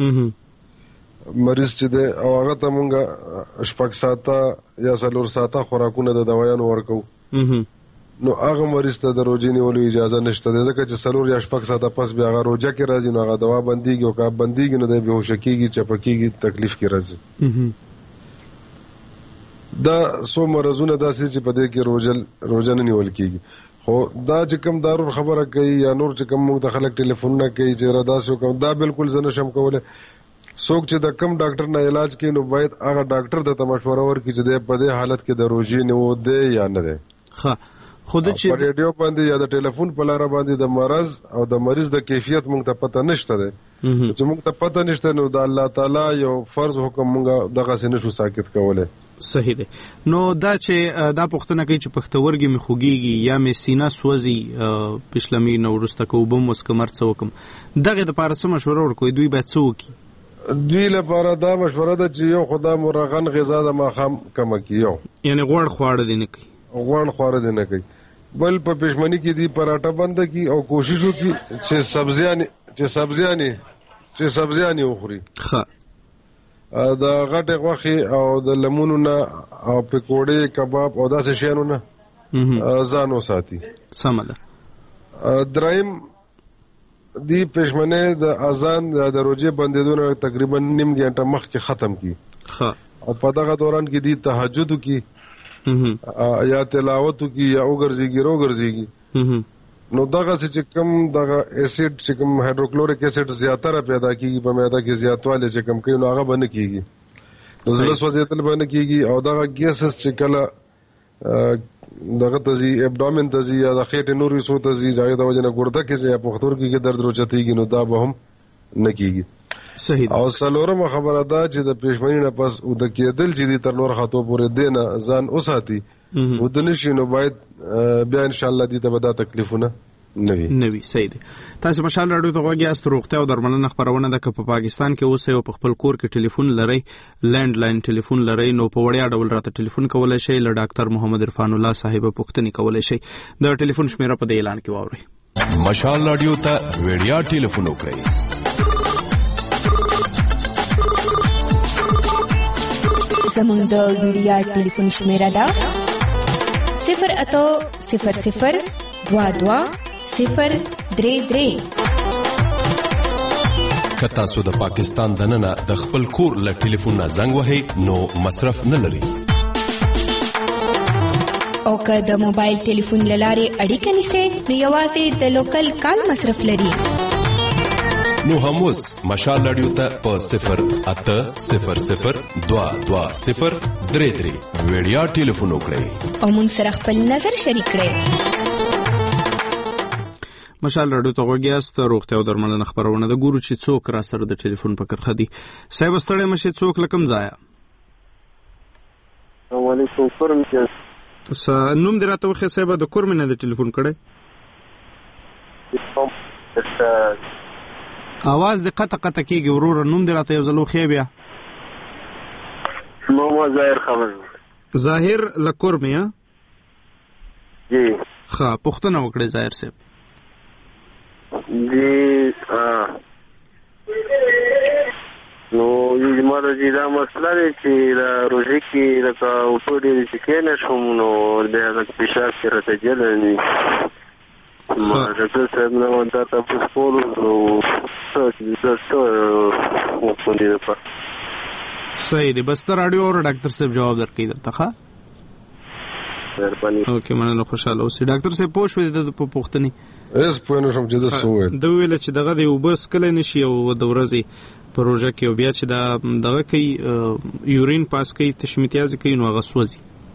[SPEAKER 12] مریض چې دی او هغه ته مونږ 6 ساعته یا 4 ساعته خوراکونه د دوايانو ورکو، نو هغه مریض ته د روجې نیولو اجازه نشته ده، ځکه چې 4 یا 6 ساعته پس بیا هغه روجه کې راځي، نو هغه دوا بندېږي او که بندېږي نو دی بېهوشه کېږي، چپه کېږي، تکلیف کې راځي. دا څو مرضونه داسې چې په دې کې روجه نه نیول کېږي. خو دا چې کوم دارو خبره کوي یا نور چې کوم موږ د خلک ټلیفونونه کوي چې را داسې وکړم، دا بالکل زه نشم کولی. څوک چې د کم ډاکټر نه علاج کوي نو باید هغه ډاکټر ته مشوره ورکړي چې دی په دې حالت کې د روژې نیو دی یا نه دی.
[SPEAKER 1] خود چې
[SPEAKER 12] په ریډیو باندې یا د ټلیفون په لاره باندې د مرض او د مریض د کیفیت موږ ته پته نشته دی، چې موږ ته پته نشته نو د الله تعالی یو فرض حکم موږ دغسې نشو ساکت کولی.
[SPEAKER 1] صحیح دی. نو دا چې دا پوښتنه کوي چې پښتورګي مې خوږیږي یا مې سینه سوځي پښلمي نو وروسته که اوبه مو څکم هر څه وکړم، دغې دپاره څه مشوره ورکوي؟ دوی باید څه وکړي؟
[SPEAKER 12] دوی لپاره دا مشوره ده چې یو خو دا مرغن غذا د ماښام کمه کړي،
[SPEAKER 1] یعنې غوړ خواړه دې نه کوي،
[SPEAKER 12] غوړ خواړه دې نه کوي، بل په پښمني کې دی پراټه بنده کړي او کوشش وکړي چې سبزیانې وخوري، د غټې غوښې او د لمونو نه او پکوړې کباب او داسې شیانو نه ځان وساتي.
[SPEAKER 1] سمه ده.
[SPEAKER 12] دریم دی پښمنۍ د اذان د روژې بندېدو نه تقریبا نیم ګنټه مخکې ختم کړي، او په دغه دوران کې دی تهجد وکړي یا تلاوت وکړي یا وګرځېږي. نو دغسې چې کوم دغه ایسیډ چې کوم هایدروکلوریک ایسیډ زیاتره پیدا کېږي په معده کې، زیاتوالی چې کوم کوي نو هغه به نه کېږي، زړه سوځېدل به نه کېږي، او دغه ګیسز چې کله دغه ته ځي ابډامن ته ځي یا د خېټې نورو حصو ته ځي، هغې د وجې نه ګرده کې ځي یا پښتورګي کې درد روچتېږي، نو دا به هم نه کېږي. او څلورمه خبره دا چې د پښمنۍ نه پس اوده کېدل چې دي تر نور خطو پورې دې نه ځان وساتي، اوده نه شي نو باید بیا انشاءالله دې ته به دا تکلیفونه نه وي.
[SPEAKER 1] صحیح دی. تاسو مشال راډیو ته غوږ یاست. روغتیا او درملنه خپرونه ده. که په پاکستان کې اوسئ او په خپل کور کې ټلیفون لرئ، لینډ لاین ټلیفون لرئ، نو په وړیا ډول راته ټلیفون کولی شئ. له ډاکټر محمد عرفان الله صاحب پوښتنې کولی شئ. د ټلیفون شمیره په دې اعلان کې واورئ.
[SPEAKER 5] مشال راډیو ته وړیا ټلیفون وکړئ.
[SPEAKER 6] زموږ د وړیا ټلیفون شمیره ده 0800022
[SPEAKER 5] که تاسو د پاکستان دننه د خپل کور له ټلیفون نه زنګ وهئ نو مصرف نه لري،
[SPEAKER 6] او که د موبایل ټلیفون له لارې اړیکه نیسئ نو یوازې د لوکل کال مصرف لري.
[SPEAKER 5] نو هم اوس مشال راډیو ته په 08000220333 وړیا ټلیفون وکړئ
[SPEAKER 6] او مونږ سره خپل نظر شریک کړئ.
[SPEAKER 1] مشال راډیو ته غوږ یاست. روغتیا او درملنه خپرونه ده. ګورو چې څوک را سره د ټلیفون په کرخه دي. صاحب ستړی مشي، څوک له کوم ځایه؟
[SPEAKER 16] السلام علیکم. کورم کې
[SPEAKER 1] نوم دې راته وښیه صاحب، د کور مې نه د ټلیفون کړی. اواز دې قطع کېږي وروره. نوم دې راته یو ځل وښیه بیا.
[SPEAKER 16] محمد ظاهر خبر.
[SPEAKER 1] ظاهر له کور مې؟
[SPEAKER 16] جی.
[SPEAKER 1] ښه، پوښتنه وکړئ ظاهر صاحب.
[SPEAKER 16] جی نو زما چې دا مسله دی چې د روژې کې لکه اوبه ډېرې څښې نه شوم، نو بیا لکه پیشاب کې راته جلی نه وي. ډاکټر صاحب نه دا تپوس کولو نو څه وکړم دې دپاره.
[SPEAKER 1] صحیح دی. بس ته راډیو اورو، ډاکټر صاحب جواب درکوي درته. ښه
[SPEAKER 16] مهرباني.
[SPEAKER 1] اوکې مننه، خوشاله اوسئ. ډاکټر صاحب پوه شوې د پوښتنې
[SPEAKER 12] هیڅ پوه نه شوم چې د څه وویل.
[SPEAKER 1] د ویل چې دغه د اوبه څښلی نه شي او د ورځې په روژه کې او بیا چې دغه کوي یورین پاس کوي تشمیتیازې کوي نو هغه سوځي.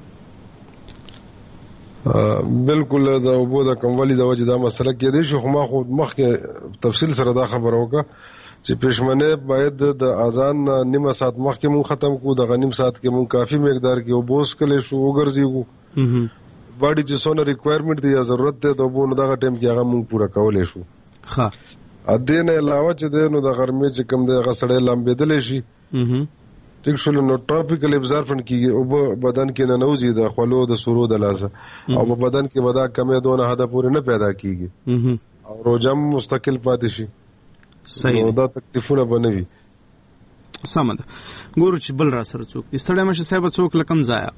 [SPEAKER 12] بالکل د اوبو د کموالي د وجې دا مسله کېدای شي، خو ما خو مخکې تفصیل سره دا خبره وکړه چې پېشمنه باید د اذان نیمه ساعت مخکې مونږ ختم کړو، دغه نیم ساعت کې مونږ کافي مقدار کې اوبه وڅښلی شو، وګرځېږو. باډي چې څونه ریکوایرمنټ دی یا ضرورت دی د اوبو نو دغه ټایم کې هغه مونږ پوره کولی شو.
[SPEAKER 1] ښه
[SPEAKER 12] دې نه علاوه چې دی نو د غرمې چې کوم دی هغه سړی لامبېدلی شي، ټیک شول نو ټاپیکل ابزارفنټ کېږي، اوبه بدن کې ننوځي د خولو د سورو د لاسه او په بدن کې به دا کمې دونه حده پورې نه پیدا کېږي او روژه هم مستقل پاتې شي.
[SPEAKER 1] صحیح،
[SPEAKER 12] نو دا تکلیفونه به نه وي.
[SPEAKER 1] سمه ده. ګورو چې بل را سره څوک دي. ستړی مشه صاحب، څوک له کوم ځایه؟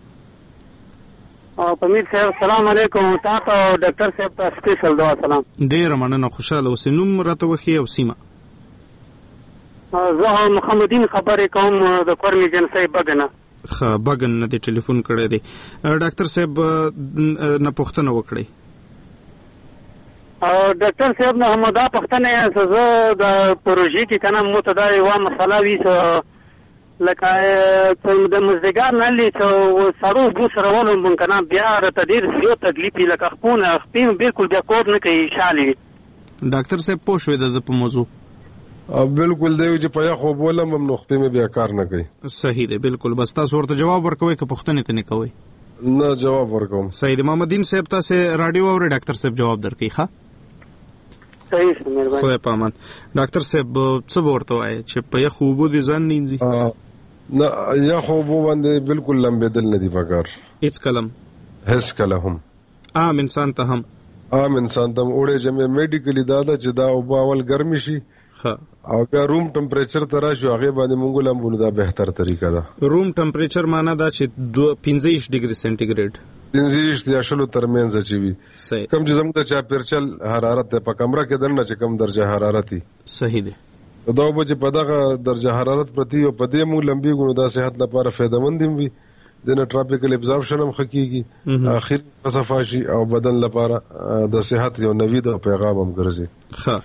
[SPEAKER 17] پمیر صاحب سلام علیکم. تاسو ډاکټر صاحب ته سپیشل دعا سلام.
[SPEAKER 1] ډېره مننه، خوشاله اوسئ. نوم راته وښیئ او سیمه.
[SPEAKER 17] زه محمدین خبرې کوم د کورمي جنسي بګنه.
[SPEAKER 1] ښه، بګن نه دی ټلیفون کړی دی. ډاکټر صاحب نه پوښتنه وکړئ.
[SPEAKER 17] ډاکټر صاحب نه هم دا پوښتنه زه د پروژې کې کنه مو ته دا یو مسله وی لکه د مزدګار نه لې چې سړو بو سره ولوم کنه بیا راته ډېر زیات تکلیف لکه خپل بالکل بیا کوډ نه کوي شالي.
[SPEAKER 1] ډاکټر صاحب پوه شوې د په موضوع؟
[SPEAKER 12] بالکل دی چې په یخو بولم هم نو خپې مې بیا کار نه کوي.
[SPEAKER 1] صحیح دی، بالکل. بس تاسو ورته جواب ورکوئ که پوښتنې ته نه کوئ؟
[SPEAKER 12] نه، جواب ورکوم.
[SPEAKER 1] صحیح دی. محمدین صاحب تاسو رادیو اورئ، ډاکټر صاحب جواب درکوي. ښه
[SPEAKER 17] صحیح، مهرباني.
[SPEAKER 1] خدای پامان. ډاکټر صاحب څه ورته وایي چې په یخو اوبو دې ځان نه اینځي؟
[SPEAKER 12] نه، یخو اوبو باندې بالکل لمبېدل نه دي پکار
[SPEAKER 1] هیڅ کلم،
[SPEAKER 12] هیڅ کله هم.
[SPEAKER 1] عام انسان ته هم اوړی جمع میډیکلی دا ده چې دا اوبه اول ګرمې شي او بیا روم ټمپریچر ته راشي، هغې باندې مونږ لمبو نو دا بهتر طریقه ده. روم ټمپریچر معنا دا چې 25 ډیګري سنټیګریډ
[SPEAKER 12] 25 یا 20 ترمنځ چې وي. کم چې زموږ د چاپیرچل حرارت په کمره کې دننه چې کم درجه حرارت وي.
[SPEAKER 1] صحیح دی.
[SPEAKER 12] دا اوبه چې په دغه درجه حرارت پرتی او په دې مونږ لمبېږو نو دا صحت لپاره فایدهمند هم وي، دنه ټراپیکل ابزارپشن هم ښه کېږي، اخر صفا شي او بدن لپاره د صحت یو نوید پیغام هم ګرځي.
[SPEAKER 1] ښه،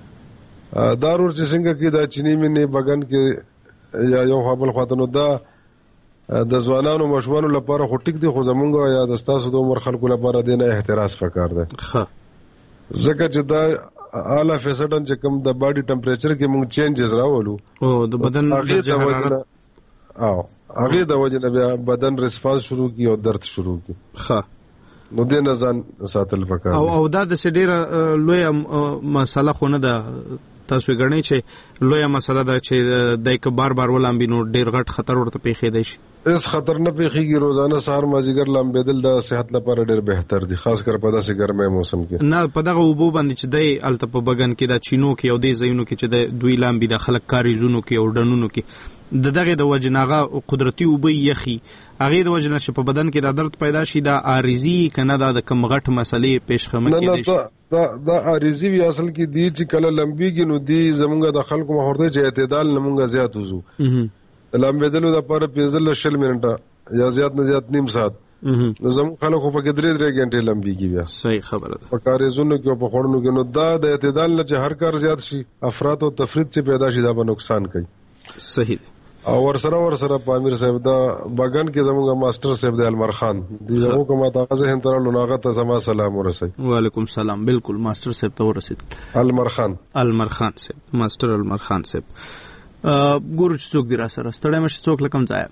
[SPEAKER 12] دا رور چې څنګه کې دا چینی مینې بګن کې یا یو خپل خواته نو دا د ځوانانو مشوانو لپاره خو ټیک دی، خو زمونږ یا د ستاسو د عمر خلکو لپاره دی نه احتراز پکار دی.
[SPEAKER 1] ښه،
[SPEAKER 12] ځکه چې دا اعلی فیصدن چې کوم د باډي ټمپریچر کې مونږ چینجز راولو
[SPEAKER 1] او د بدن درجه حرارت
[SPEAKER 12] او هغه د وجه نه بیا بدن ریسپانس شروع کی او درد شروع کی.
[SPEAKER 1] ښه،
[SPEAKER 12] نو دې نه ځان ساتل پکار
[SPEAKER 1] او دا د ډېره لویه مسله خو نه ده. تاسو غړنی چې لویه مسله ده چې د یک بار ولامبي نو ډېر غټ خطر ورته پیښېدای شي.
[SPEAKER 12] اس خطر نه پیښیږي، روزانه سهار مازیګر لامبېدل د صحت لپاره ډېر بهتر دي، خاص کر په داسې ګرمه موسم کې.
[SPEAKER 1] نه، په دغه اوبو باندې چې دی الته په بګن کې دا چینو کې او دې ځایونو کې چې د دوی لامبي د خلک کاریزونو کې او ډنونو کې دغه د وجناغه قدرتي اوبه یخي هغه د وجنه چې په بدن کې د درد پیدا شي دا عارضی کنه دا د کم غټ مسلې پیشخمه کېدای شي.
[SPEAKER 12] دا عارضی وی اصل کې دی چې کله لمبيږي نو دی زمونږ د خلکو محورته چې اعتدال نمونږ زیات وزو. لمبېدلو لپاره 15-20 منټه یا زیات نه زیات نیم ساعت نو زموږ خلکو په کې 3 غنټې لمبيږي. بیا
[SPEAKER 1] صحیح خبره ده.
[SPEAKER 12] په کاریزونو کې او په خورونو کې نو دا د اعتدال نه چې هر کار زیات شي، افراط او تفرید چې پیدا شي دا به نقصان کوي.
[SPEAKER 1] صحیح ده.
[SPEAKER 12] او ورسره په امیر صاحب دا بګن کې زموږ ماستر صاحب د المر خان دی زموږ کومه تاسو هین ترلو ناغه ته زما سلام ورسي.
[SPEAKER 1] وعلیکم السلام. بالکل ماستر صاحب ته ورسید.
[SPEAKER 12] المر خان
[SPEAKER 1] صاحب، ماستر المر خان صاحب. ګورو چې څوک دی را سره. ستړی مشه څوک لکم ځای.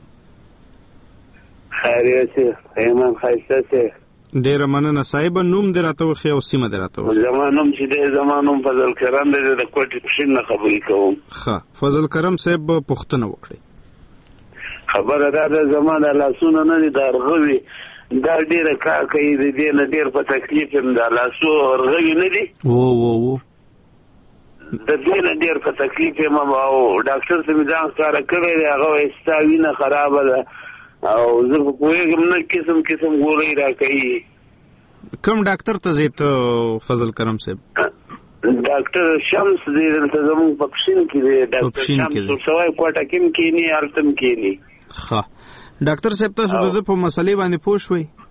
[SPEAKER 18] خیریت ایمان خیسته سه.
[SPEAKER 1] ډیر مننه صاحب. نوم دې راته وخی او سیمه دې راته وخی.
[SPEAKER 18] زمانوم چې دې زمانوم فضل کرم دې د کوټې پښین نه خبرې کوم.
[SPEAKER 1] ښه، فضل کرم صاحب پښتنه وکړي.
[SPEAKER 18] خبره دا د زمانه لاسونه نه دي درغوي دا ډیره کار کوي دې نه ډیر په تکلیف هم دا لاسو ورغوي نه دي.
[SPEAKER 1] وو
[SPEAKER 18] د دې نه ډیر په تکلیف هم او ډاکټر ته مې ځان کار کړی دی هغه استاوینه خراب ده او زه په کوم نه قسم ګولې را کوي.
[SPEAKER 1] کوم ډاکټر ته زیات فضل کرم صاحب؟
[SPEAKER 18] ډاکټر شمس دې ته زموږ په پښین کې دی. ډاکټر شمس سوای کوټه کې کینی التم کینی.
[SPEAKER 1] ښه، ډاکټر صاحب تاسو د په مسلې باندې پوه شوي؟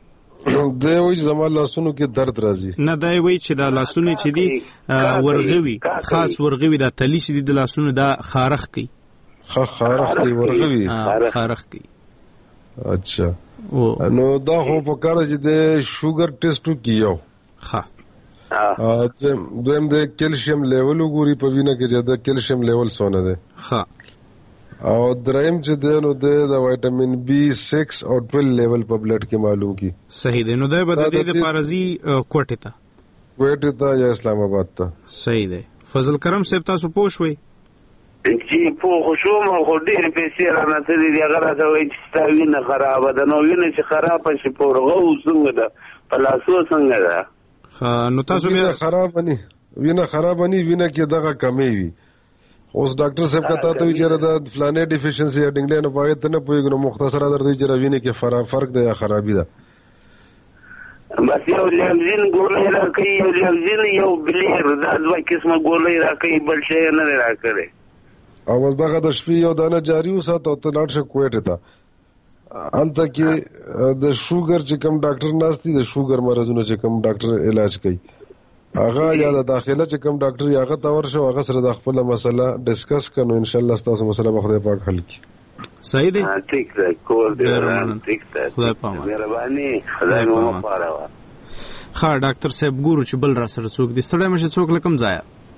[SPEAKER 12] دی وایي زما لاسونو کې درد راځي.
[SPEAKER 1] نه دی وایي چې دا لاسونه چې دي ورغوي، خاص ورغوي، دا تلی چې دي د لاسونو دا خارخ کوي.
[SPEAKER 12] خارخ کوي ورغوي.
[SPEAKER 1] خارخ کوي.
[SPEAKER 12] اچھا نو دا خو په کار چې د شوګر ټیسټ وکړو.
[SPEAKER 1] ښه
[SPEAKER 12] دویم د کیلشیم لیول وګوري په وینه کې چې د کیلشیم لیول څونه دی.
[SPEAKER 1] ښه
[SPEAKER 12] او دریم چې دی نو د وایټامین B6 او 12 لیول په بلډ کې معلوم کی.
[SPEAKER 1] صحیح دی. نو دا به د دې لپاره زی کوټه
[SPEAKER 12] ته یا اسلام آباد ته.
[SPEAKER 1] صحیح دی. فضل کرم صاحب تاسو پوښوي
[SPEAKER 18] چې په خوشوم خو ډېر پیسې رانه دي هغه راته وایي چې ستا وینه خرابه ده. نو وینه چې خرابه شي په ورغو څنګه ده، په لاسو څنګه ده؟
[SPEAKER 1] نو تاسو بیا
[SPEAKER 12] خرابه ني وینه کې دغه کمی وي. اوس ډاکټر صاحب کا ته وی چیرې د فلانې ډیفیشنسي یا ډنګلې نه پوهې ته نه پوهېږو، نو مختصره درته چې وینه کې فرق دی یا خرابي ده.
[SPEAKER 18] بس یو لیمزین ګولۍ راکوي، یو لیمزین یو بلیر، دا دوه قسمه ګولۍ راکوي، بل شی نه دی راکړی.
[SPEAKER 12] او بس دغه د شپې یو دانه جاري وساته او ته لاړ شه کویټې ته. هلته کې د شوګر چې کوم ډاکټر ناست دي، د شوګر مرضونو چې کوم ډاکټر علاج کوي، هغه یا د داخله چې کوم ډاکټر یا هغه ته ورشه او هغه سره د خپل مسله ډسکس کړو، ان شاء الله تاسو مسله به خدای پاک حل کړي.
[SPEAKER 1] صحیح دی.
[SPEAKER 18] ٹھیک ده کور دی ٹھیک ده.
[SPEAKER 1] خدای پاک
[SPEAKER 18] مهرباني، خدای مو مبارک.
[SPEAKER 1] ښه ډاکټر صاحب ګورو چې بل را سره څوک دي. ستړی مشه څوک لکم ځای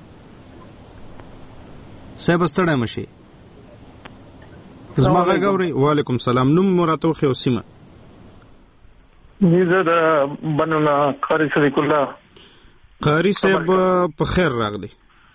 [SPEAKER 1] صاحب ستړی مشه. زما غږ اوري؟ وعلیکم السلام. نوم مراته خو سیمه
[SPEAKER 19] زه د بنونه قاری صدیق الله.
[SPEAKER 1] قاری صاحب په خیر راغلی.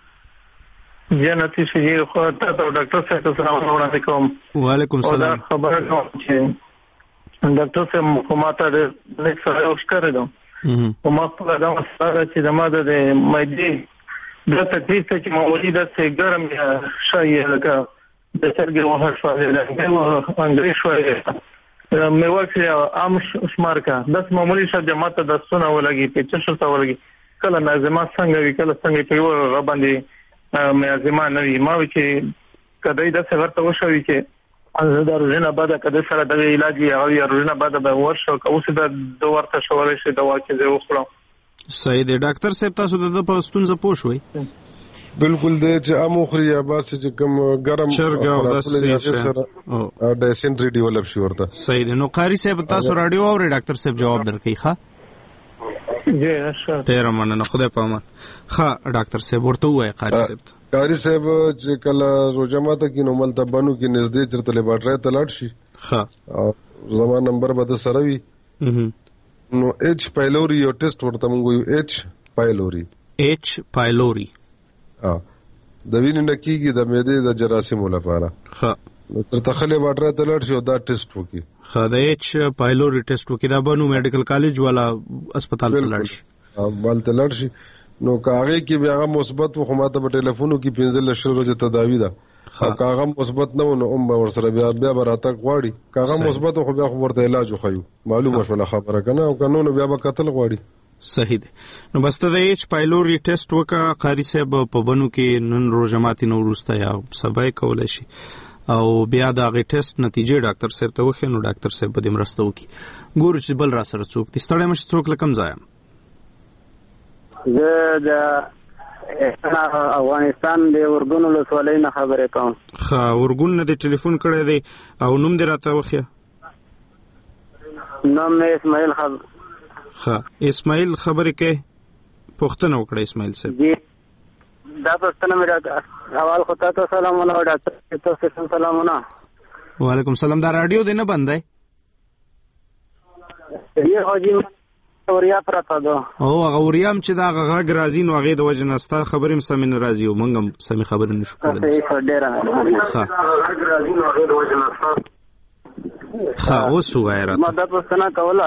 [SPEAKER 19] جنتی شي خو ته ډاکټر صاحب سلام وړاندې کوم.
[SPEAKER 1] وعلیکم السلام.
[SPEAKER 19] خبره کوم چې ډاکټر صاحب مخاطب د لیک سره اوښکره دم او ما په دا مسله چې د ماده د مېدی د تدریس چې موجوده ده چې ګرم یا شای لکه د سرګي وه شوې ده انګلیش شوې مې وکړه عام شمار کا 10 معمولی شته جماعت د سونه ولګي په چشل تا ولګي کله نازما څنګه وی کله څنګه په ور باندې مې ازما نه وی ما چې کدی د څه ورته وشوي چې از د روزنه بعد کده سره د علاج او روزنه بعد به ورشو اوس د ورته شوړې شي دوا کې زه وخورم.
[SPEAKER 1] صحیح دی. ډاکټر صاحب تاسو د پښتون ز پوښوي
[SPEAKER 12] بالکل دی چې اموخري یا باس چې کوم ګرم
[SPEAKER 1] چرګ او د سره
[SPEAKER 12] ډیسنټری ډیولپ شي ورته.
[SPEAKER 1] صحیح دی. نو قاری صاحب تاسو رادیو او ډاکټر صاحب جواب درکې ښه
[SPEAKER 19] جی اشاره
[SPEAKER 1] ډیر مننه. خدای پامان. ښه ډاکټر صاحب ورته وای قاری صاحب
[SPEAKER 12] چې کله روجماته کې نو ملته بنو کې نږدې چرته لیبارټری ته لاړ شي.
[SPEAKER 1] ښه
[SPEAKER 12] او زما نمبر به د سره وي. نو ایچ پایلوري یو ټیسټ ورته مونږ یو ایچ پایلوري د وینې نکیږي د معدې د جراثیمو لپاره.
[SPEAKER 1] ښه
[SPEAKER 12] ترته خلې باټره ته لاړ شي او دا ټیسټ وکړي.
[SPEAKER 1] ښه د ایچ پایلوري ټیسټ وکړي دا بنو میډیکل کالج والا هسپتال ته لاړ شي.
[SPEAKER 12] بالته لاړ شي نو کاغه کې بیا هغه مثبت خو ماته په ټلیفونو کې 15 ورځې تداوی ده. او کاغه مثبت نه ونه به ورسره بیا براته غواړي. کاغه مثبت خو بیا خو ورته علاج خو معلومه شوله خبره کنه او قانون بیا به قتل غواړي.
[SPEAKER 1] صحیح دی. نو بس ته د ایچ پایلوري ټیسټ وکړه قاری صاحب په بنو کې نن روزماتي نو ورسته یا سبا کولای شي او بیا دا غي ټیسټ نتیجې ډاکټر صاحب ته وخی نو ډاکټر صاحب به مرسته وکړي. ګورو چې بل را سره څوک دي. ستړی مشه څوک لکم ځای
[SPEAKER 20] زه د افغانستان د ورګون ولسوالۍ نه خبرې کوم.
[SPEAKER 1] ښه ورګون نه د ټلیفون کړی دی او نوم دې راته وخی؟
[SPEAKER 20] نوم اسماعیل.
[SPEAKER 1] ښه اسماعیل خبرې کې پوښتنه وکړه اسماعیل صاحب.
[SPEAKER 20] جی دا پوښتنه مې اول خو تاسو سلامونه او ډاکټر تاسو سلامونه.
[SPEAKER 1] وعلیکم السلام. دا رادیو دی نه بندای؟
[SPEAKER 20] یې حاجی اوریا پراته ده
[SPEAKER 1] او هغه اوریام چې دا غږ راځي نو هغه د وجه نه ستا خبرې هم سمې نه راځي او موږ هم سمې خبرې نشو کولای. ښه اوس وغیره
[SPEAKER 20] ما دا پوښتنه کوله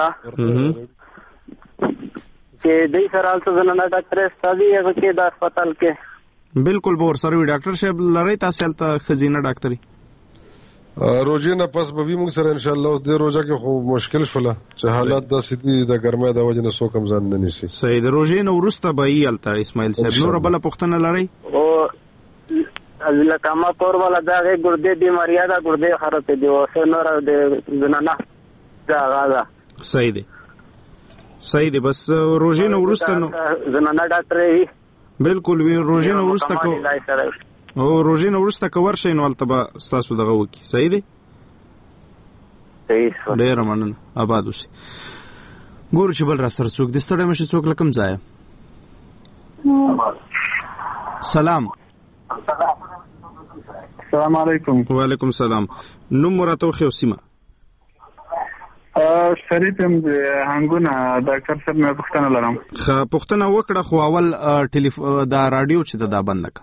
[SPEAKER 20] چې دې سره الته زنانه ډاکټر استادي هغه کې د هسپتال کې
[SPEAKER 1] بالکل به ورسره وي. ډاکټر صاحب لري تاسو هلته خزینه ډاکټري
[SPEAKER 12] روزه نه پس به موږ سره ان شاء الله اوس د روزه کې خو مشکل شوله چې حالات د سيتي د ګرمه د وجه نه سو کم ځان نه نيسي.
[SPEAKER 1] صحیح. د روزه نو ورسته به یې الته اسماعیل صاحب نور بل پښتنه لري
[SPEAKER 20] او لکما پور والا دا ګردې بیماری دا ګردې خراب دي او نور د زنانه دا غاړه.
[SPEAKER 1] صحیح دی. صحیح دی. بس روزې نه وروسته نو
[SPEAKER 20] زنانه ډاکټر یې
[SPEAKER 1] بالکل وی روزې نه وروسته کو او روزې نه وروسته کو ورشي نو التبا تاسو دغه وکی. صحیح دی.
[SPEAKER 20] صحیح.
[SPEAKER 1] ډیر مننه. آباد اوسئ. ګورو چې بل را سره څوک د ستړی مشه څوک لکم ځای. سلام.
[SPEAKER 21] السلام علیکم.
[SPEAKER 1] وعلیکم السلام. نوم مراتو خو سیمه
[SPEAKER 21] شریف هم هنګونه ډاکټر صاحب نه پوښتنه لرم.
[SPEAKER 1] خا پوښتنه وکړه خو اول دا رادیو چې دا بند کړه.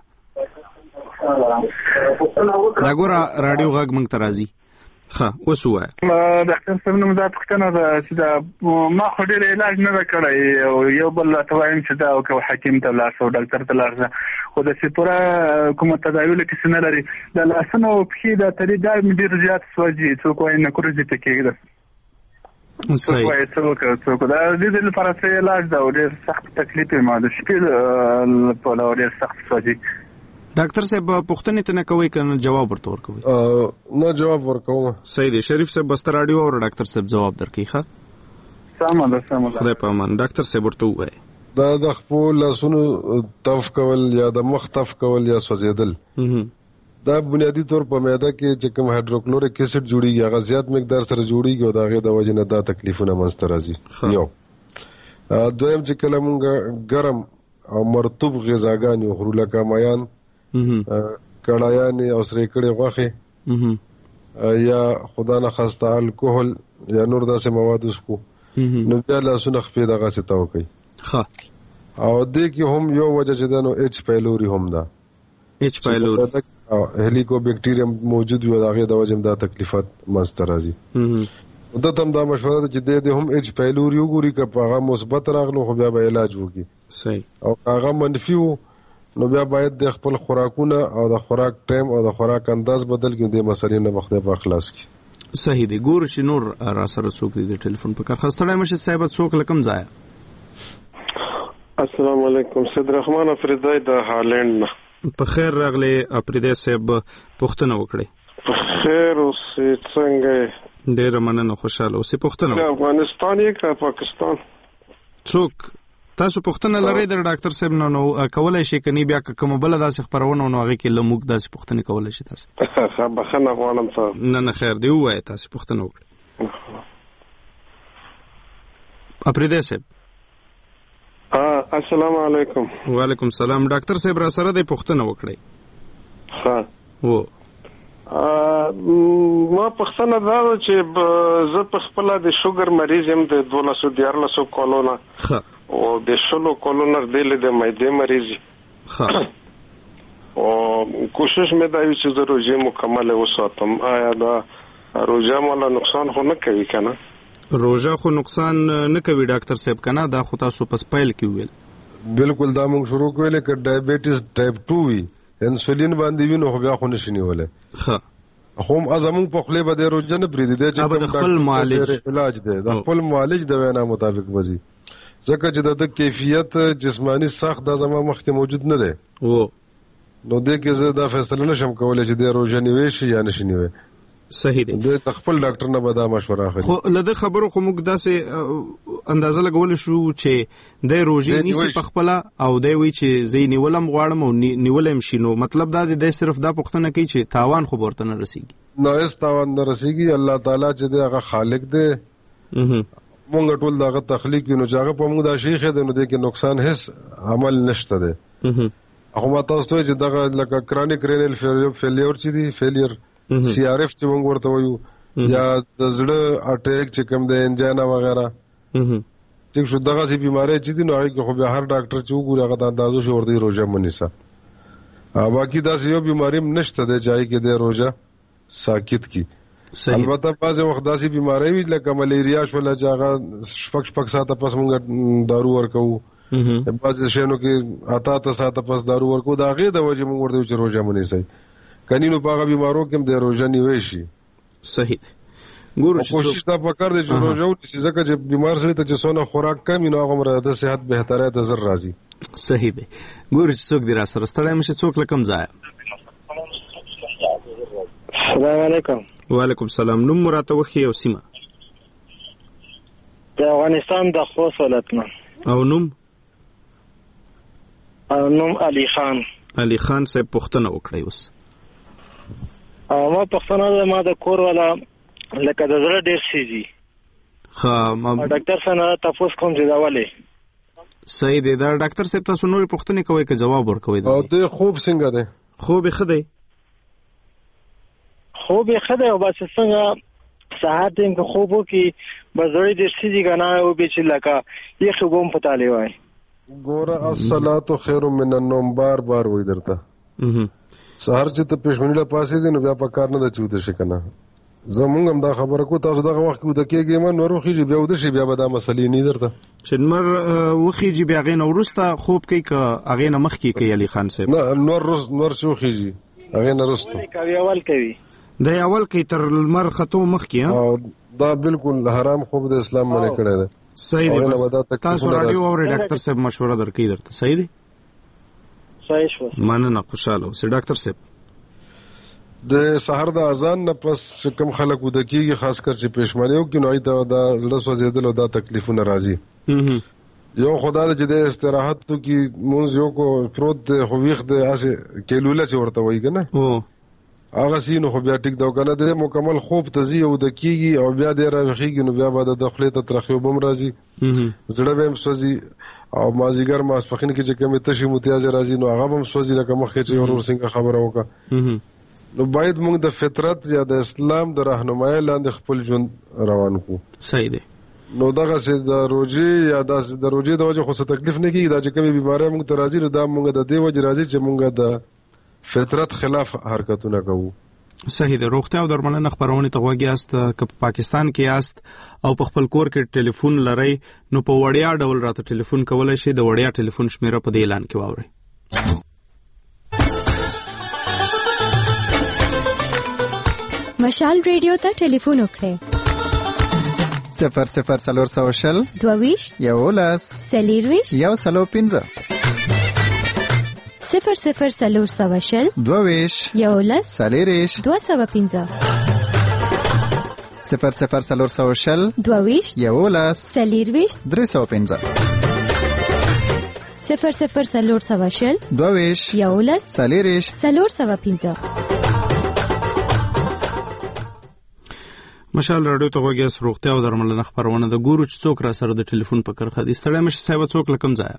[SPEAKER 1] دا ګوره رادیو غږ مونږ ته راځي. ها اوس وای
[SPEAKER 21] ډاکټر صاحب نو دا پوښتنه ده چې دا ما خو ډېر علاج نه کړی او یو بل ته وایم چې دا او حکیم ته لاړ شو ډاکټر ته لاړ شو خو د سپورا کومه تداوی لکه څنګه لري د لاسونو په دا تری دا ډېر زیات سوځي څوک وايي نه کورځي ته کېږي.
[SPEAKER 1] صحیح.
[SPEAKER 21] څوک دا دې لپاره څه علاج دا ډېر سخت تکلیف ما د شپې په لور ډېر سخت سوځي.
[SPEAKER 1] ډاکټر صاحب پوښتنه ته نه کوي کنه جواب ورته ورکوي؟
[SPEAKER 12] نه جواب ورکوم.
[SPEAKER 1] صحیح دی. شریف صاحب بس رادیو او ډاکټر صاحب جواب درکې. ښه
[SPEAKER 21] سم ده.
[SPEAKER 1] خدای په امان. ډاکټر صاحب ورته وای
[SPEAKER 12] دا د خپل لاسونو تف کول یا د مخ تف کول یا سوځیدل دا بنیادی طور په معده کې چې کوم هایدروکلوریک اسید جوړیږي هغه زیات مقدار سره جوړیږي او داغه د وجه نه دا تکلیفونه منځته راځي. یو دویم چې کله مونږ ګرم او مرطوب غذاګانې خورو لکه مایان کړایان او سره کړي غوښه یا خدا نه خاسته الکوهول یا نور داسې مواد وسکو نو بیا لاسونه خپې دغه څه تاو کوي.
[SPEAKER 1] ښه
[SPEAKER 12] او دې کې هم یو وجه چې دا نو ایچ پایلوري هم ده.
[SPEAKER 1] ایچ پایلوري
[SPEAKER 12] او هلیکوبیکټیریم موجود وي دغه د وجه دا تکلیفات منځته راځي. دا تم دا مشوره ده چې دې هم ایچ پایلوري وګوري که هغه مثبت راغلو خو بیا به علاج وکړي.
[SPEAKER 1] صحیح.
[SPEAKER 12] او هغه منفي وو نو بیا باید د خپل خوراکونه او د خوراک ټایم او د خوراک انداز بدل کړي د مسلې نه مخته په اخلاص کې.
[SPEAKER 1] صحیح دی. ګور چې نور را سره څوک دی د ټلیفون په کار خستړای مشه صاحب څوک لکم ځای.
[SPEAKER 22] السلام علیکم. سید رحمان افریدی د هالند.
[SPEAKER 1] په خیر راغلی افریدی صاحب پوښتنه وکړي.
[SPEAKER 22] په خیر اوسې څنګه؟
[SPEAKER 1] ډیر مننه خوشاله اوسې. پوښتنه
[SPEAKER 22] افغانستان یې که پاکستان؟
[SPEAKER 1] څوک تاسو پوښتنه لرئ د ډاکټر صاحب نو کولای شي کني بیا کوم بل داسې خبرونه نو هغه کې لموږ داسې پوښتنه کولای شي تاسو.
[SPEAKER 22] بخنه غواړم تاسو.
[SPEAKER 1] نه خیر دی وای تاسو پوښتنه وکړئ. افریدی صاحب.
[SPEAKER 22] السلام علیکم.
[SPEAKER 1] وعلیکم السلام. ډاکټر صاحب را سره د پوښتنه وکړئ.
[SPEAKER 22] ها
[SPEAKER 1] و
[SPEAKER 22] ما پوښتنه دا چې زه په خپل د شوګر مریض یم د 1214 کولونه.
[SPEAKER 1] ها
[SPEAKER 22] او د شلو کولونه د معدې مریض.
[SPEAKER 1] ها
[SPEAKER 22] او کوشش مې دا وی چې د روزه مکمل وساتم. آیا دا روزه مال نقصان خو نه کوي کنه؟
[SPEAKER 1] روزه خو نقصان نه کوي ډاکټر صاحب کنه. دا خو تاسو پس پایل کې ویل.
[SPEAKER 12] بالکل دا موږ شروع کولې ک ډایبټیز ټایپ 2 وی انسولین باندې وینو خو بیا خو نشي نیولای.
[SPEAKER 1] ها
[SPEAKER 12] هم ازمون په خپل بده روزه نه پریدي دي چې
[SPEAKER 1] خپل معالج
[SPEAKER 12] علاج دی د خپل معالج د وینا مطابق وځي ځکه چې د کیفیت جسمانی سخت د زما مخ کې موجود نه دی. نو دې کې زه دا فیصله نشم کولای چې د روزه نیوي شي یا نشي نیوي.
[SPEAKER 1] صحیح دی.
[SPEAKER 12] د خپل ډاکټر نه به دا مشوره اخلي.
[SPEAKER 1] خو لده خبرو خو موږ داسې اندازه لګول شو چې د روزي نیسی په خپل او دی وی چې زی نیولم غواړم او نیولم شي. نو مطلب دا دی صرف دا پوښتنه کوي چې تاوان خو ورته نه رسیږي.
[SPEAKER 12] نه اس تاوان نه رسیږي. الله تعالی چې هغه خالق دی مونږ ټول دغه تخلیق نو چې په موږ دا شیخ دی نو د کې نقصان هیڅ عمل نشته دی. هغه ما تاسو چې دغه لکه کرونیک رینل فیلیر چې دی فیلیر سی آر اف چې موږ ورته وایو یا د زړه اٹیک چې کوم د انجینا وغیرہ چې شو دغه سي بيماري چې دي نو هغه خو به هر ډاکټر چې وګوري هغه د اندازو شو ورته روزه منیسا. باقي دا یو بيماري نشته د ځای کې د روزه ساکت کی. البته بعض وخت داسې بيماري وي لکه ملیریا شو لږه شپږ ساعته پس موږ دارو ورکو. بعض شینو کې اته ساعته پس دارو ورکو دا غي د وجه موږ ورته چې روزه منیسا کنينو پاغه بیمارو کې د روزه نیوي شي.
[SPEAKER 1] صحیح. ګورو
[SPEAKER 12] کوشش دا پکړ دي چې روزه ونیسي ځکه چې بیمار سره ته چې سونه خوراک کم نو هغه مره د صحت بهتره د زر راځي.
[SPEAKER 1] صحیح دی. ګورو چې څوک دی را سره ستړی مشه څوک لکم ځای.
[SPEAKER 21] السلام علیکم.
[SPEAKER 1] وعلیکم السلام. نوم مراته وخی او سیمه.
[SPEAKER 21] د افغانستان د خوست ولایت نه.
[SPEAKER 1] او نوم
[SPEAKER 21] علي خان.
[SPEAKER 1] علي خان صاحب پوښتنه وکړئ اوس.
[SPEAKER 21] ما پوښتنه ده، ما د کور والا لکه د زړه ډېر شي ډاکټر صاحب نه تاسو کوم ځای ولې
[SPEAKER 1] صحیح دی. دا ډاکټر صاحب تاسو نور پوښتنه کوي که جواب ورکوي؟
[SPEAKER 12] او ته خوب څنګه ده؟
[SPEAKER 1] خوب ښه دی.
[SPEAKER 21] خوب ښه دی او بس څنګه سهار ټیم کې خوب وکي بزړی دې سړي غنا او به چې لکه یې خوبم پتا لې وای.
[SPEAKER 12] ګوره الصلاه خیر من النوم بار بار وې درته. سهار چې ته پښمنی له پاسې دي نو بیا په کار نه د چوته شي کنه. زمونږ هم دا خبره کو تاسو دغه وخت کې د کېږي من وروخي بیا ود شي بیا به دا مسلې نه درته
[SPEAKER 1] چې نور وخیږي بیا غې نو ورسته خوب کوي ک اغه نه مخ کې کوي علي خان صاحب.
[SPEAKER 12] نه نور شو خيږي اغه نه رسته
[SPEAKER 21] کوي اول کوي
[SPEAKER 1] د اول کې تر لمر خطو مخ کې.
[SPEAKER 12] دا بالکل حرام خوب د اسلام باندې کړی دی.
[SPEAKER 1] صحیح دی. تاسو رادیو او ډاکټر صاحب مشوره درکې درته. صحیح دی.
[SPEAKER 21] صحیح شو.
[SPEAKER 1] مننه خوشاله اوسئ ډاکټر صاحب.
[SPEAKER 12] د سحر د اذان نه پس کوم خلک ود کېږي خاص کر چې پېشمنیو کې نوې دا زړه سوځیدل او دا تکلیفونه راځي. یو خدای دې د استراحت تو کې مونږ یو کو پروت خو ویخ د اسه کېلوله چې ورته وایي کنه هغه سینو خو بیا ټیک دا کنه د مکمل خوب تزي او د کېږي او بیا د راوخیږي نو بیا به د داخله ته ترخیو بم راځي زړه به هم سوځي او مازیګر ماسپخین کې چې کومه تشي متیاز راځي نو هغه هم سوځي لکه مخکې چې ورور څنګه خبره وکړه. نو باید موږ د فطرت یا د اسلام د راهنمایي لاندې خپل ژوند روان کو.
[SPEAKER 1] صحیح دی.
[SPEAKER 12] نو دغه چې د روزي یا د روزي د وجه خو څه تکلیف نه کیږي دا چې کومه بیماری موږ ته راځي نو دا موږ د دې وجه راځي چې موږ د فطرت خلاف حرکتونه کوو.
[SPEAKER 1] صحیح دی. روغتیا او درملنه خبرونه ته غوږی است که په پاکستان کې است او په خپل کور کې ټلیفون لري نو په وړیا ډول راته ټلیفون کولای شي. د وړیا ټلیفون شمیره په دې اعلان کې واوري.
[SPEAKER 6] مشال ریډیو ته ټلیفون وکړئ
[SPEAKER 7] 0040
[SPEAKER 6] 22
[SPEAKER 7] یولس
[SPEAKER 6] سلیرویش
[SPEAKER 7] یو سلو 15
[SPEAKER 6] 0040
[SPEAKER 7] 22
[SPEAKER 6] یولس
[SPEAKER 7] سلیریش
[SPEAKER 6] 215
[SPEAKER 7] 0040
[SPEAKER 6] 22
[SPEAKER 7] یولس
[SPEAKER 6] سلیرویش
[SPEAKER 7] 315
[SPEAKER 6] 0040
[SPEAKER 7] 22
[SPEAKER 6] یولس
[SPEAKER 7] سلیریش
[SPEAKER 6] 315.
[SPEAKER 1] مشال رادیو ته غوږی اس روغتیا او درملنه خبرونه د ګورو چې څوک را سره د ټلیفون په کرخه دي. ستړی مشي صاحب څوک لکم ځای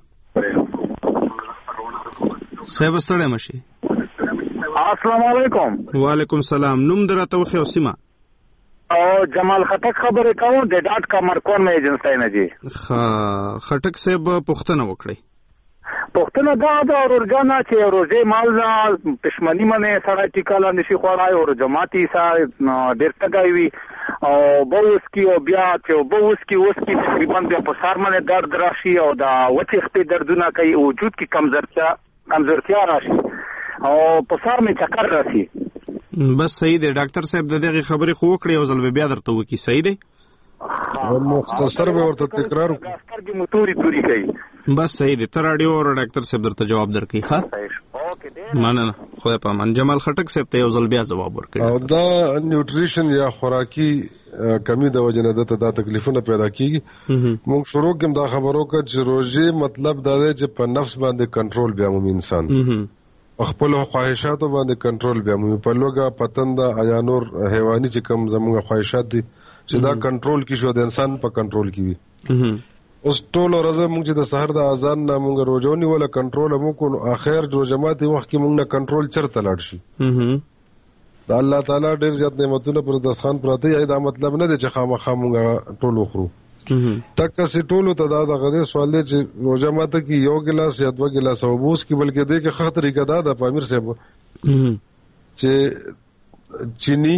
[SPEAKER 1] صاحب ستړی مشي.
[SPEAKER 21] السلام علیکم.
[SPEAKER 1] وعلیکم السلام. نوم درته وخی او سیمه؟
[SPEAKER 21] او جمال خټک خبرې کوم د ډاټ کامر کون مې ایجنسی نه دي.
[SPEAKER 1] خټک صاحب پوښتنه وکړئ.
[SPEAKER 21] پښتنه دا د اورګانا چې روزه مال پښمنی منه سره ټیکاله نشي خوړای او جماعتي سره ډېر تګاوي او بوس کی او بیا چې بوس کی تقریبا بیا په سر باندې درد راشي او دا وڅ خپې دردونه کوي وجود کې کمزورتیا راشي او په سر می چکر راشي.
[SPEAKER 1] بس صحیح دی. ډاکټر صاحب د دغه خبرې خو وکړي او ځل بیا درته وکی. صحیح دی.
[SPEAKER 12] مختصر به ورته تکرار
[SPEAKER 21] سترګې موتوري کوي.
[SPEAKER 1] بس صحیح دی. تر رادیو او ډاکټر صاحب درته جواب درکړي. ښه مننه. خدای په امان. جمال خټک صاحب ته یو ځل بیا جواب ورکړي.
[SPEAKER 12] او دا نیوټریشن یا خوراکي کمی د وجه نه دا تکلیفونه پیدا کیږي. موږ شروع کوم دا خبرو کې چې روزي مطلب دا دی چې په نفس باندې کنټرول بیا مومي انسان خپل خواهشاتو باندې کنټرول بیا مومي په لوګه پتنده یا نور حیواني چې کوم زموږ خواهشات دي چې دا کنټرول کی شو د انسان په کنټرول کی وي. اوس ټول ورځ موږ چې د سحر د اذان نه موږ روزونی ولا کنټرول مو کو اخر جو جماعت وخت کې موږ نه کنټرول چرته لاړ شي. دا الله تعالی ډېر زیات نعمتونه پر دستخوان پراته یا دا مطلب نه دی چې خامخا موږ ټول وخورو. تک سي ټول ته دا غوډه سوال دی چې روزه ماته کې یو ګلاس یا دوه ګلاس اوبوس کې بلکې دې کې خطر طریقه دا د پامیر صاحب چې چینی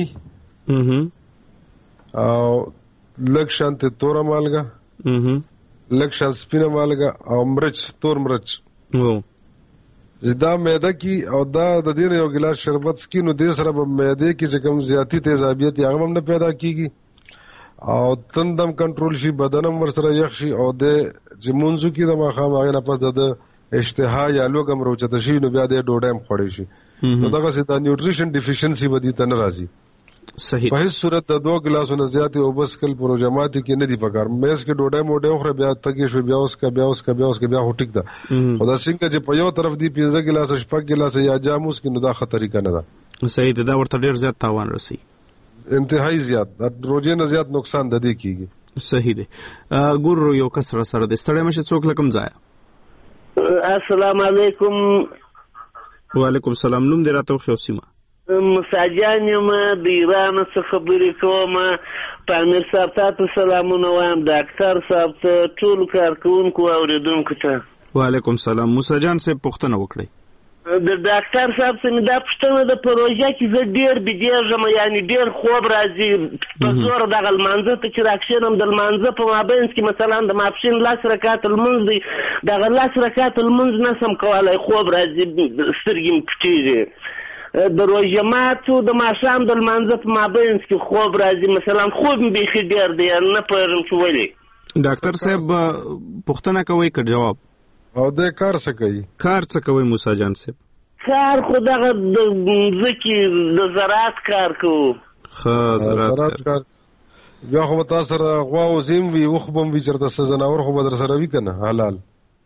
[SPEAKER 12] او لږ شانته تور مالګه لږ شان سپینه مالګه او مرچ تور مرچ زدا معده کی او دا د دې یو ګلاس شربت سکینو دې سره په معده کې چې کوم زیاتی تیزابیت هغه هم نه پیدا کیږي او تندم کنټرول شي بدنم ور سره یخ شي او د جمونځو کې د مخام هغه نه پس د اشتها یا لوګم روچته شي نو بیا د ډوډۍ هم خوري شي نو دغه څه د نیوټریشن ډیفیشنسي بدی ته ناراضي
[SPEAKER 1] صحیح
[SPEAKER 12] په هیڅ صورت د 2 ګلاسونو زیات او بس کل پروجامات کې نه دی پکار مېز کې ډوډۍ موډۍ خو بیا تګي شو بیا اوس کا بیا هټیک ده خدا څنګه چې په یو طرف دی 15 ګلاس شپږ ګلاس یا جاموس کې نو دا خطرې کنه ده
[SPEAKER 1] صحیح ده دا ورته ډیر زیات تاوان رسي
[SPEAKER 12] انتهایی زیات روزه نه زیات نقصان ده دی کیږي
[SPEAKER 1] صحیح ده ګورو یو کسر سره د ستړی مشه څوک لکم ځای
[SPEAKER 2] السلام علیکم
[SPEAKER 1] وعلیکم السلام نوم دې راته خو سیمه
[SPEAKER 2] مساجان یم د ایران څخه خبرې کوم پامیر صاحب ته سلامونه وایم ډاکټر صاحب ته ټول کارکونکو اوریدونکو ته
[SPEAKER 1] وعلیکم السلام مساجان صاحب پوښتنه وکړئ
[SPEAKER 2] د ډاکټر صاحب څخه دا پوښتنه د پروژه کې زه ډیر بيدېږم یعنی ډیر خوب راځي په زور دغه لمانځه ته چې راکښېنم د لمانځه په مابینځ کې مثلا د ماپښین 10 رکعات لمونځ دی دغه 10 رکعات لمونځ نسم کولی خوب راځي سترګې مې پټېږي د روژه ماتو د ماښام د لمانځه په مابینځ کې خوب راځي مثلا خوب مې بیخي ډېر دی نه پوهېږم چې ولې
[SPEAKER 1] ډاکټر صاحب پوښتنه کوئ که جواب
[SPEAKER 12] او د کار څه کوي
[SPEAKER 1] موسی جان صاحب
[SPEAKER 2] کار خو دغه د مځکې د زراعت کار کوو
[SPEAKER 1] ښه زراعت کار
[SPEAKER 12] بیا خو به تا سره غوا وزیم وي اوښ به هم وي چېرته څه ځناور خو به در سره وي که نه حلال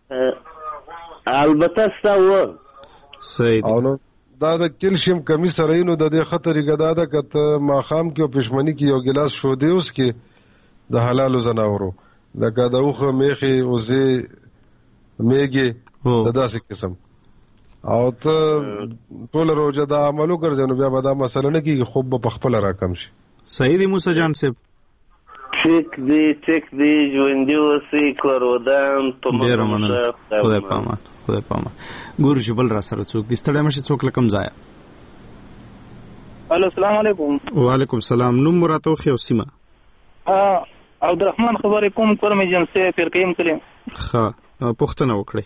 [SPEAKER 2] البته ستا و
[SPEAKER 1] صحیح
[SPEAKER 12] دی دا د کیلشیم کمی سره نو د دې خطرې ګدا ده کته ماخام کې او پښمنی کې یو ګلاس شو دی اوس کې د حلالو زناورو لکه د اوخه میخي اوزه میګي د داسې قسم او ته ټول روزه د عملو ګرځنو بیا به دا مسله نه کیږي خوب په خپل راکم شي
[SPEAKER 1] صحیح دی موسی جان صاحب
[SPEAKER 2] ټیک دی ژوندي اوسئ کورودان په
[SPEAKER 1] مخه خدای پامان ګورو چې بل را سره څوک دي ستړی مشه څوک لکم ځای
[SPEAKER 21] السلام علیکم
[SPEAKER 1] وعلیکم السلام نوم راته خو سیمه
[SPEAKER 21] عبدالرحمن خبرې کوم کورم ایجنسی فرقیم کلیم
[SPEAKER 1] ښه پوښتنه وکړئ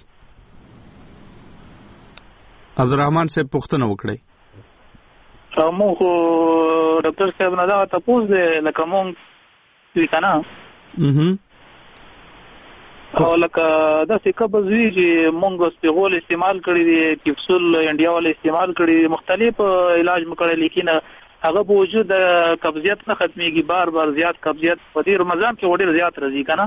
[SPEAKER 1] عبدالرحمن صاحب پوښتنه وکړئ
[SPEAKER 21] مو خو ډاکټر صاحب نه دا تاسو دې لکه مونږ وی کنه او لکه داسې قبض وی چې مونږ سپیغول استعمال کړی دي کپسول انډیا ول استعمال کړی دي مختلف علاج مکړی لیکن هغه په وجود د قبضیت نه ختميږي بار زیات قبضیت په دې رمضان کې وړي زیات راځي کنه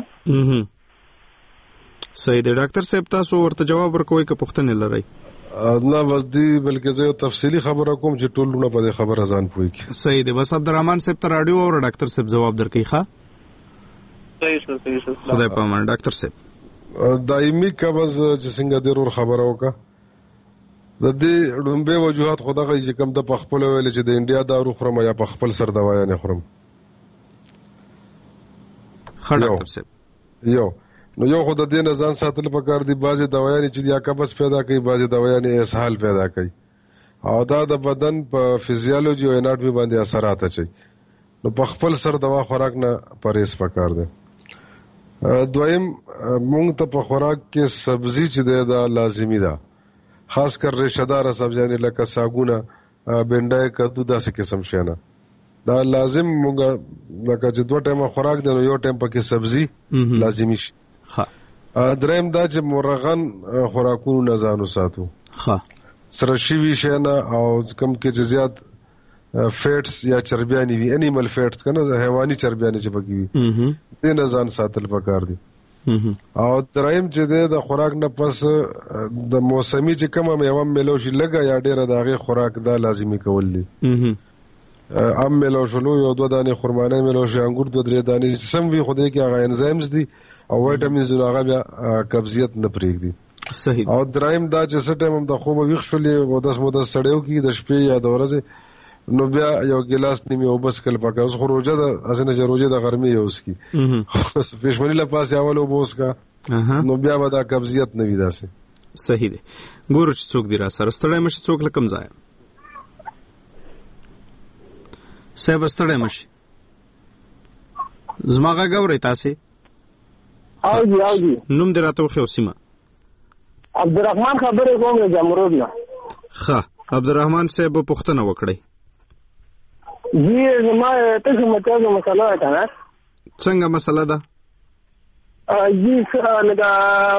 [SPEAKER 1] صحیح دی ډاکټر صاحب تاسو ورته جواب ورکوي که پوښتنه لرئ
[SPEAKER 12] نه بس دی بلکې زه تفصیلی خبره کوم چې ټولونه په دې خبره ځان پوي کی
[SPEAKER 1] صحیح دی بس عبدالرحمن صاحب ته رادیو او ډاکټر صاحب جواب درکې ښه
[SPEAKER 21] صحیح
[SPEAKER 1] خدای په امان ډاکټر صاحب
[SPEAKER 12] دایمي قبض چې څنګه ضرور خبره وکړه د دې ډومبه وجوهات خدای چې کوم د خپل ویل چې د انډیا دارو خورم یا په خپل سر دوايا نه خورم
[SPEAKER 1] ښه ډاکټر صاحب
[SPEAKER 12] یو نو یو خدای دې نه ځان ساتل پکار دي بعضي دوايا چې یا قبض پیدا کوي بعضي دوايا نه اسهال پیدا کوي او دا د بدن په فزیولوژي او اناټومي باندې اثرات اچي نو په خپل سر دوا خوراک نه پرهیز پکار دی دویم مونږ ته په خوراک کې سبزی چې دا لازمی ده خاص کر ریشه‌دار سبزیانې لکه ساګونه بنډای کدو داسې قسم شنه دا لازم مونږ لکه چې 2 ټیمه خوراک دی نو یو ټیم پکې سبزی لازمی شي دریم دا چې مرغن خوراکونو نه ځانو ساتو سره شوي شنه او کم کې چې زیات فیټس یا چربیانی وی انیمل فیټس کنه حیواني چربیانی چې پکې وي دې نه ځان ساتل پکار دي او دریم چې د خوراک نه پس د موسمي چې کومه میوه ملو شي لګا یا ډیره داغه خوراک دا لازمی کول دي ام ملو شلو یو 2 دانې خرمانه ملو شي انګور 2-3 دانې سم وی خوده کې هغه انزایمز دي او وایټامینز هغه بیا قبضیت نه پرېږدي
[SPEAKER 1] صحیح
[SPEAKER 12] او دریم دا چې سټیم هم د خوب ویښ شولې و 10 مده سړیو کې د شپې یا د ورځې نو بیا یو ګلاس نیمه او بس کله پکې اوس خروجه د ازنه جروجه د ګرمي یو اس کی پښمنی لا پاس یاولو بوس کا نو بیا به دا قبضیت نه وي داسې
[SPEAKER 1] صحیح دی ګورو چې څوک دی را سره ستړی مشه څوک لکم ځای سبا ستړی مشه زماغه ګورې تاسې
[SPEAKER 21] او دی
[SPEAKER 1] نوم دې راته خو سیمه
[SPEAKER 21] عبدالرحمن خبرې کوم د جمهوریت نه
[SPEAKER 1] ښه عبدالرحمن صاحب پوښتنه وکړئ
[SPEAKER 21] جی زما ته متاسفه مسله ده نه
[SPEAKER 1] څنګه مسله ده
[SPEAKER 21] جی لکه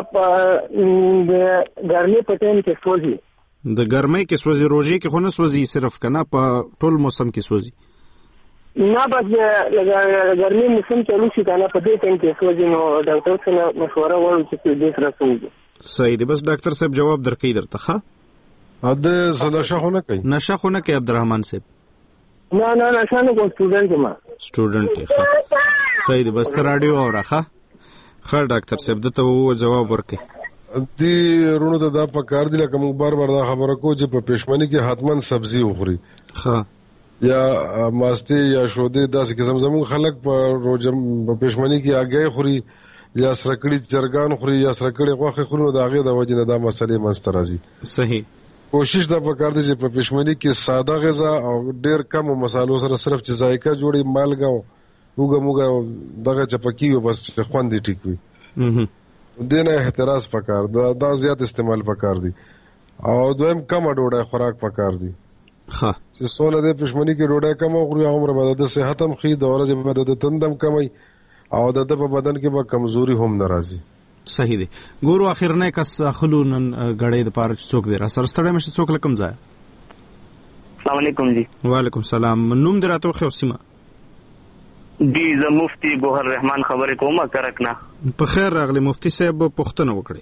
[SPEAKER 21] د ګرمۍ په ټیم کې سوځي
[SPEAKER 1] د ګرمۍ کې سوځي روژې کې خو نه سوځي صرف کنه په ټول موسم کې سوځي
[SPEAKER 20] نه بس ګرمي موسم چالو شي کنه په دې ټیم کې سوځي نو ډاکټر سره مشوره وړو چې دې سره څنګه
[SPEAKER 1] صحیح دی. بس ډاکټر صاحب جواب درکې درته ښه
[SPEAKER 12] اده نشه خو نه کوي
[SPEAKER 1] عبدالرحمن صاحب
[SPEAKER 20] نه نشه نه کوم سټوډنټ ما
[SPEAKER 1] سټوډنټ ښه صحیح دی. بس ته راډیو اورخه ښه ډاکټر صاحب دته وو جواب ورکې
[SPEAKER 12] دی رونو ته دا پکار دی لکه موږ بار دا خبره کو چې په پښمنۍ کې حتمن سبزی وخوري
[SPEAKER 1] ښه
[SPEAKER 12] یا ماسته یا شوده داسې قسم زموږ خلک په روزم په پښمنۍ کې اگې خوري یا سرکړی چرګان خوري یا سرکړی غوښه خوري نو دا غي د وجه نه دا مسلې منځته راځي.
[SPEAKER 1] صحیح
[SPEAKER 12] کوشش دا پکار دی چې په پښمنۍ کې ساده غذا او ډیر کم مصالحو سره صرف چې ذایقه جوړي مالګه وګه موګه دغه چپکی او بس خوند ټیک وي دینه احتراز پکار دا زیات استعمال پکار دی او دویم کم ډوډۍ خوراک پکار دی
[SPEAKER 1] ښه
[SPEAKER 12] چې سوله د پښمنۍ کې ډوډۍ کم او خوري عمر به د صحت هم خې د ورځې به د تندم کمي او د په بدن کې به کمزوري هم ناراضي.
[SPEAKER 1] صحیح دی. ګورو اخرنه کس خلونن غړې د پاره څوک دی را سره ستړی مشه څوک لکم ځای.
[SPEAKER 3] السلام علیکم جی.
[SPEAKER 1] وعلیکم السلام. نوم دراته خو سیمه
[SPEAKER 3] دی ز مفتی ګوهر رحمان خبرې کومه کرکنا.
[SPEAKER 1] په خیر راغلی مفتی صاحب پوښتنه وکړي.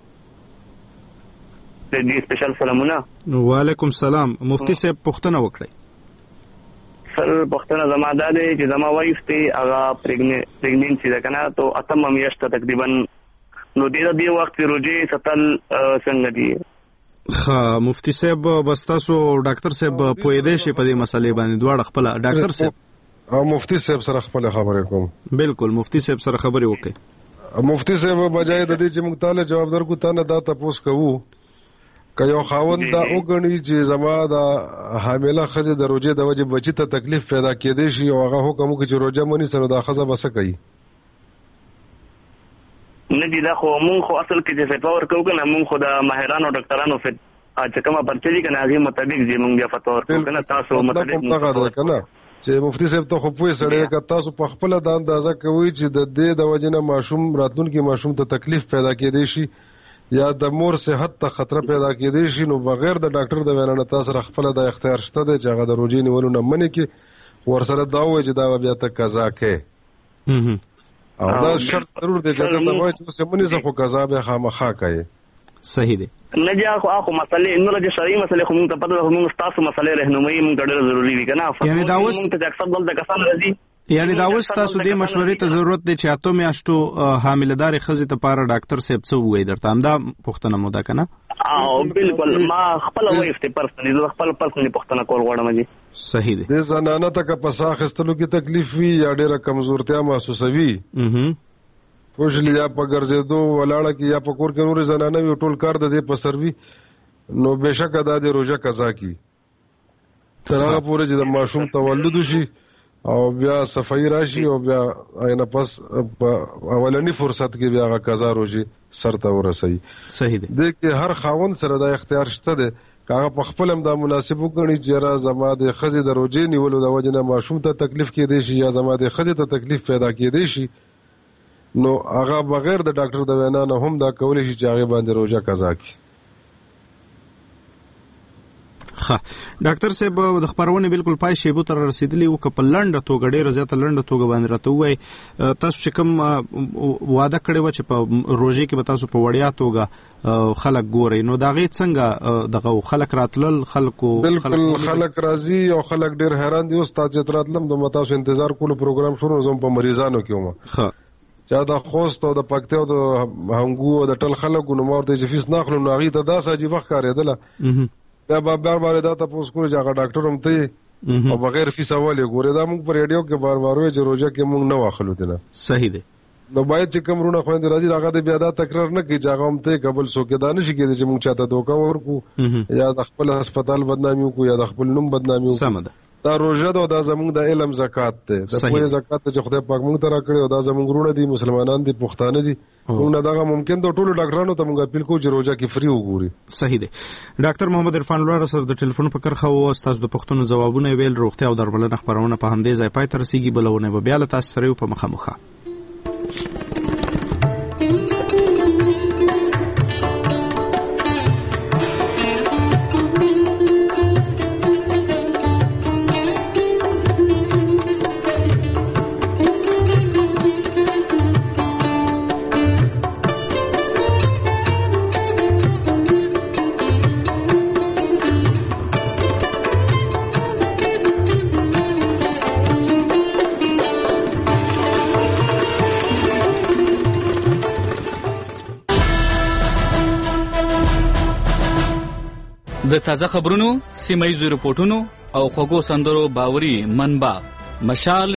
[SPEAKER 3] دی سپیشل سلامونه.
[SPEAKER 1] وعلیکم السلام. مفتی صاحب پوښتنه وکړي.
[SPEAKER 3] سر پوښتنه زما ده چې زما وایف ته هغه پریګننسي ده کنه تو اتم میاشت تقریبا نو دې وخت روزي ستل څنګه دی.
[SPEAKER 1] ښه مفتی صاحب بس تاسو ډاکټر صاحب پوهیدې شي په دې مسلې باندې دواړه خپل ډاکټر صاحب
[SPEAKER 12] او مفتی صاحب سره خپل خبرې کوم.
[SPEAKER 1] بالکل مفتی صاحب سره خبرې وکړي.
[SPEAKER 12] مفتی صاحب بجای د دې چې موږ تعالی جواب درکو تا نه دا تاسو کوو که یو خاوند دا وګڼي چې زما د حامله ښځې د روزې د وجې بچي ته تکلیف پیدا کېدی شي او هغه حکم وکړي چې روزه مونی سره دا ښځه به څه کوي؟
[SPEAKER 3] نه دي دا خو مونږ خو اصل کې چې فتوا ورکوو که نه مونږ خو د ماهرانو ډاکټرانو چې کومه پرچه دي که نه هغې مطابق ځي مونږ بیا فتوا ورکوو که نه تاسو
[SPEAKER 12] مطابق که نه چې مفتی صاحب ته خو پوه سړی که تاسو په خپله دا اندازه کوئ چې د دې د وجې نه ماشوم راتلونکي ماشوم ته تکلیف پیدا کېدی شي یا د مور صحت ته خطر پیدا کېدی شي نو بغیر د ډاکټر د وینا نه تاسو خپل د اختیار شته دی چې هغه د روزي نیولو نه منې کې ورسره دا وایي چې دا بیا ته قضا کې او دا شرط ضرور دی چې دا وایي چې اوس منې زه خو قضا به خامخا کوي.
[SPEAKER 3] صحیح دی. نه جا خو مسلې نو د شرعي مسلې خو موږ ته پته ده موږ تاسو مسلې رهنمایي موږ ډېر ضروري دي کنه
[SPEAKER 1] یعنی دا اوس
[SPEAKER 3] موږ ته اکثر دلته کسان راځي
[SPEAKER 1] یعنی دا اوس تاسو د مشورې ته ضرورت دی چې اته میاشتو حاملدار ښځې ته پاره ډاکټر صاحب څه وایي درته همدا پوښتنه مو ده کنه.
[SPEAKER 3] او بالکل ما خپل وایف ته پرسنلی زه خپل پرسنلی پوښتنه کول غواړم جی.
[SPEAKER 1] صحیح دی.
[SPEAKER 12] د زنانه ته که په ساه اخیستلو کې تکلیف وي یا ډېره کمزورتیا محسوسوي پوښلي یا په ګرځېدو ولاړه کې یا په کور کې نورې زنانه وي ټول کار د دې په سر وي نو بېشکه دا د روژه قضا کړي تر هغه پورې چې د ماشوم تولد وشي او بیا صفائی راشي او بیا اینه پس په اولنی فرصت کې بیا هغه قضا روژې سر ته ورسوي.
[SPEAKER 1] صحیح دی.
[SPEAKER 12] دې کې هر خاوند سره دا اختیار شته دی که هغه په خپل هم دا مناسب وګڼي چې یاره زما د ښځې د روژې نیولو د وجې نه ماشوم ته تکلیف کېدی شي یا زما د ښځې ته تکلیف پیدا کېدی شي نو هغه بغیر د ډاکټر د وینا نه هم دا کولی شي چې هغې باندې روژه قضا کړي.
[SPEAKER 1] ښه ډاکټر صاحب د خپرونې بالکل پای شیبو ته رسیدلی وو که په لنډه توګه ډېره زیاته لنډه توګه باندې راته ووایي تاسو چې کوم واده کړی وه چې په روژې کې به تاسو په وړیا توګه خلک ګورئ نو د هغې څنګه دغه خلک راتلل خلکو
[SPEAKER 12] بالکل خلک راځي او خلک ډېر حیران دي اوس تاسو چې راتلم د تاسو انتظار کولو پروګرام شروع زم په مریضانو کې وم
[SPEAKER 1] ښه
[SPEAKER 12] چا د خوست او د پکتیا او د هنګو او د ټل خلکو نو ما ورته چې فیس نه اخلو نو هغې ته داسې عجیبه ښکارېدله بیا بار بار دا تاسو کوی چې هغه ډاکټر هم ته او بغیر فیس اولې ګورې دا موږ په ریډیو کې بار بار وایو چې روژه کې موږ نه واخلو دي نه.
[SPEAKER 1] صحیح دی.
[SPEAKER 12] نو باید چې کوم رونه خويندې راځي هغه د بیا دا تکرار نه کوي چې هغه هم ته قبل سو کې دا نشي کېدی چې موږ چاته دوکا ورکو یا د خپل هسپتال بدنامي وکړو یا د خپل نوم بدنامي وکړو.
[SPEAKER 1] سم ده.
[SPEAKER 12] دا روژه ده دا زموږ د علم زکات ده د پوهې زکات چې خدای پاک موږ ته راکړي او دا زموږ رونه دي مسلمانان دي پښتانه دي موږ نه دا ممکن د ټولو ډاکټرانو ته موږ اپیل کوو چې روژه کې فری وګوري.
[SPEAKER 1] صحیح دی. ډاکټر محمد عرفان الله سره د ټلیفون په کرخه و تاسو د پښتون ځوابونه ویل روغتیا او درملنه خبرونه په همدې ځای پای ته رسیدي بلونه به بیا له تاسو سره په مخامخه
[SPEAKER 9] د تازه خبرونو، سیمه ییزو رپورټونو او خوږو سندرو باوري منبع مشال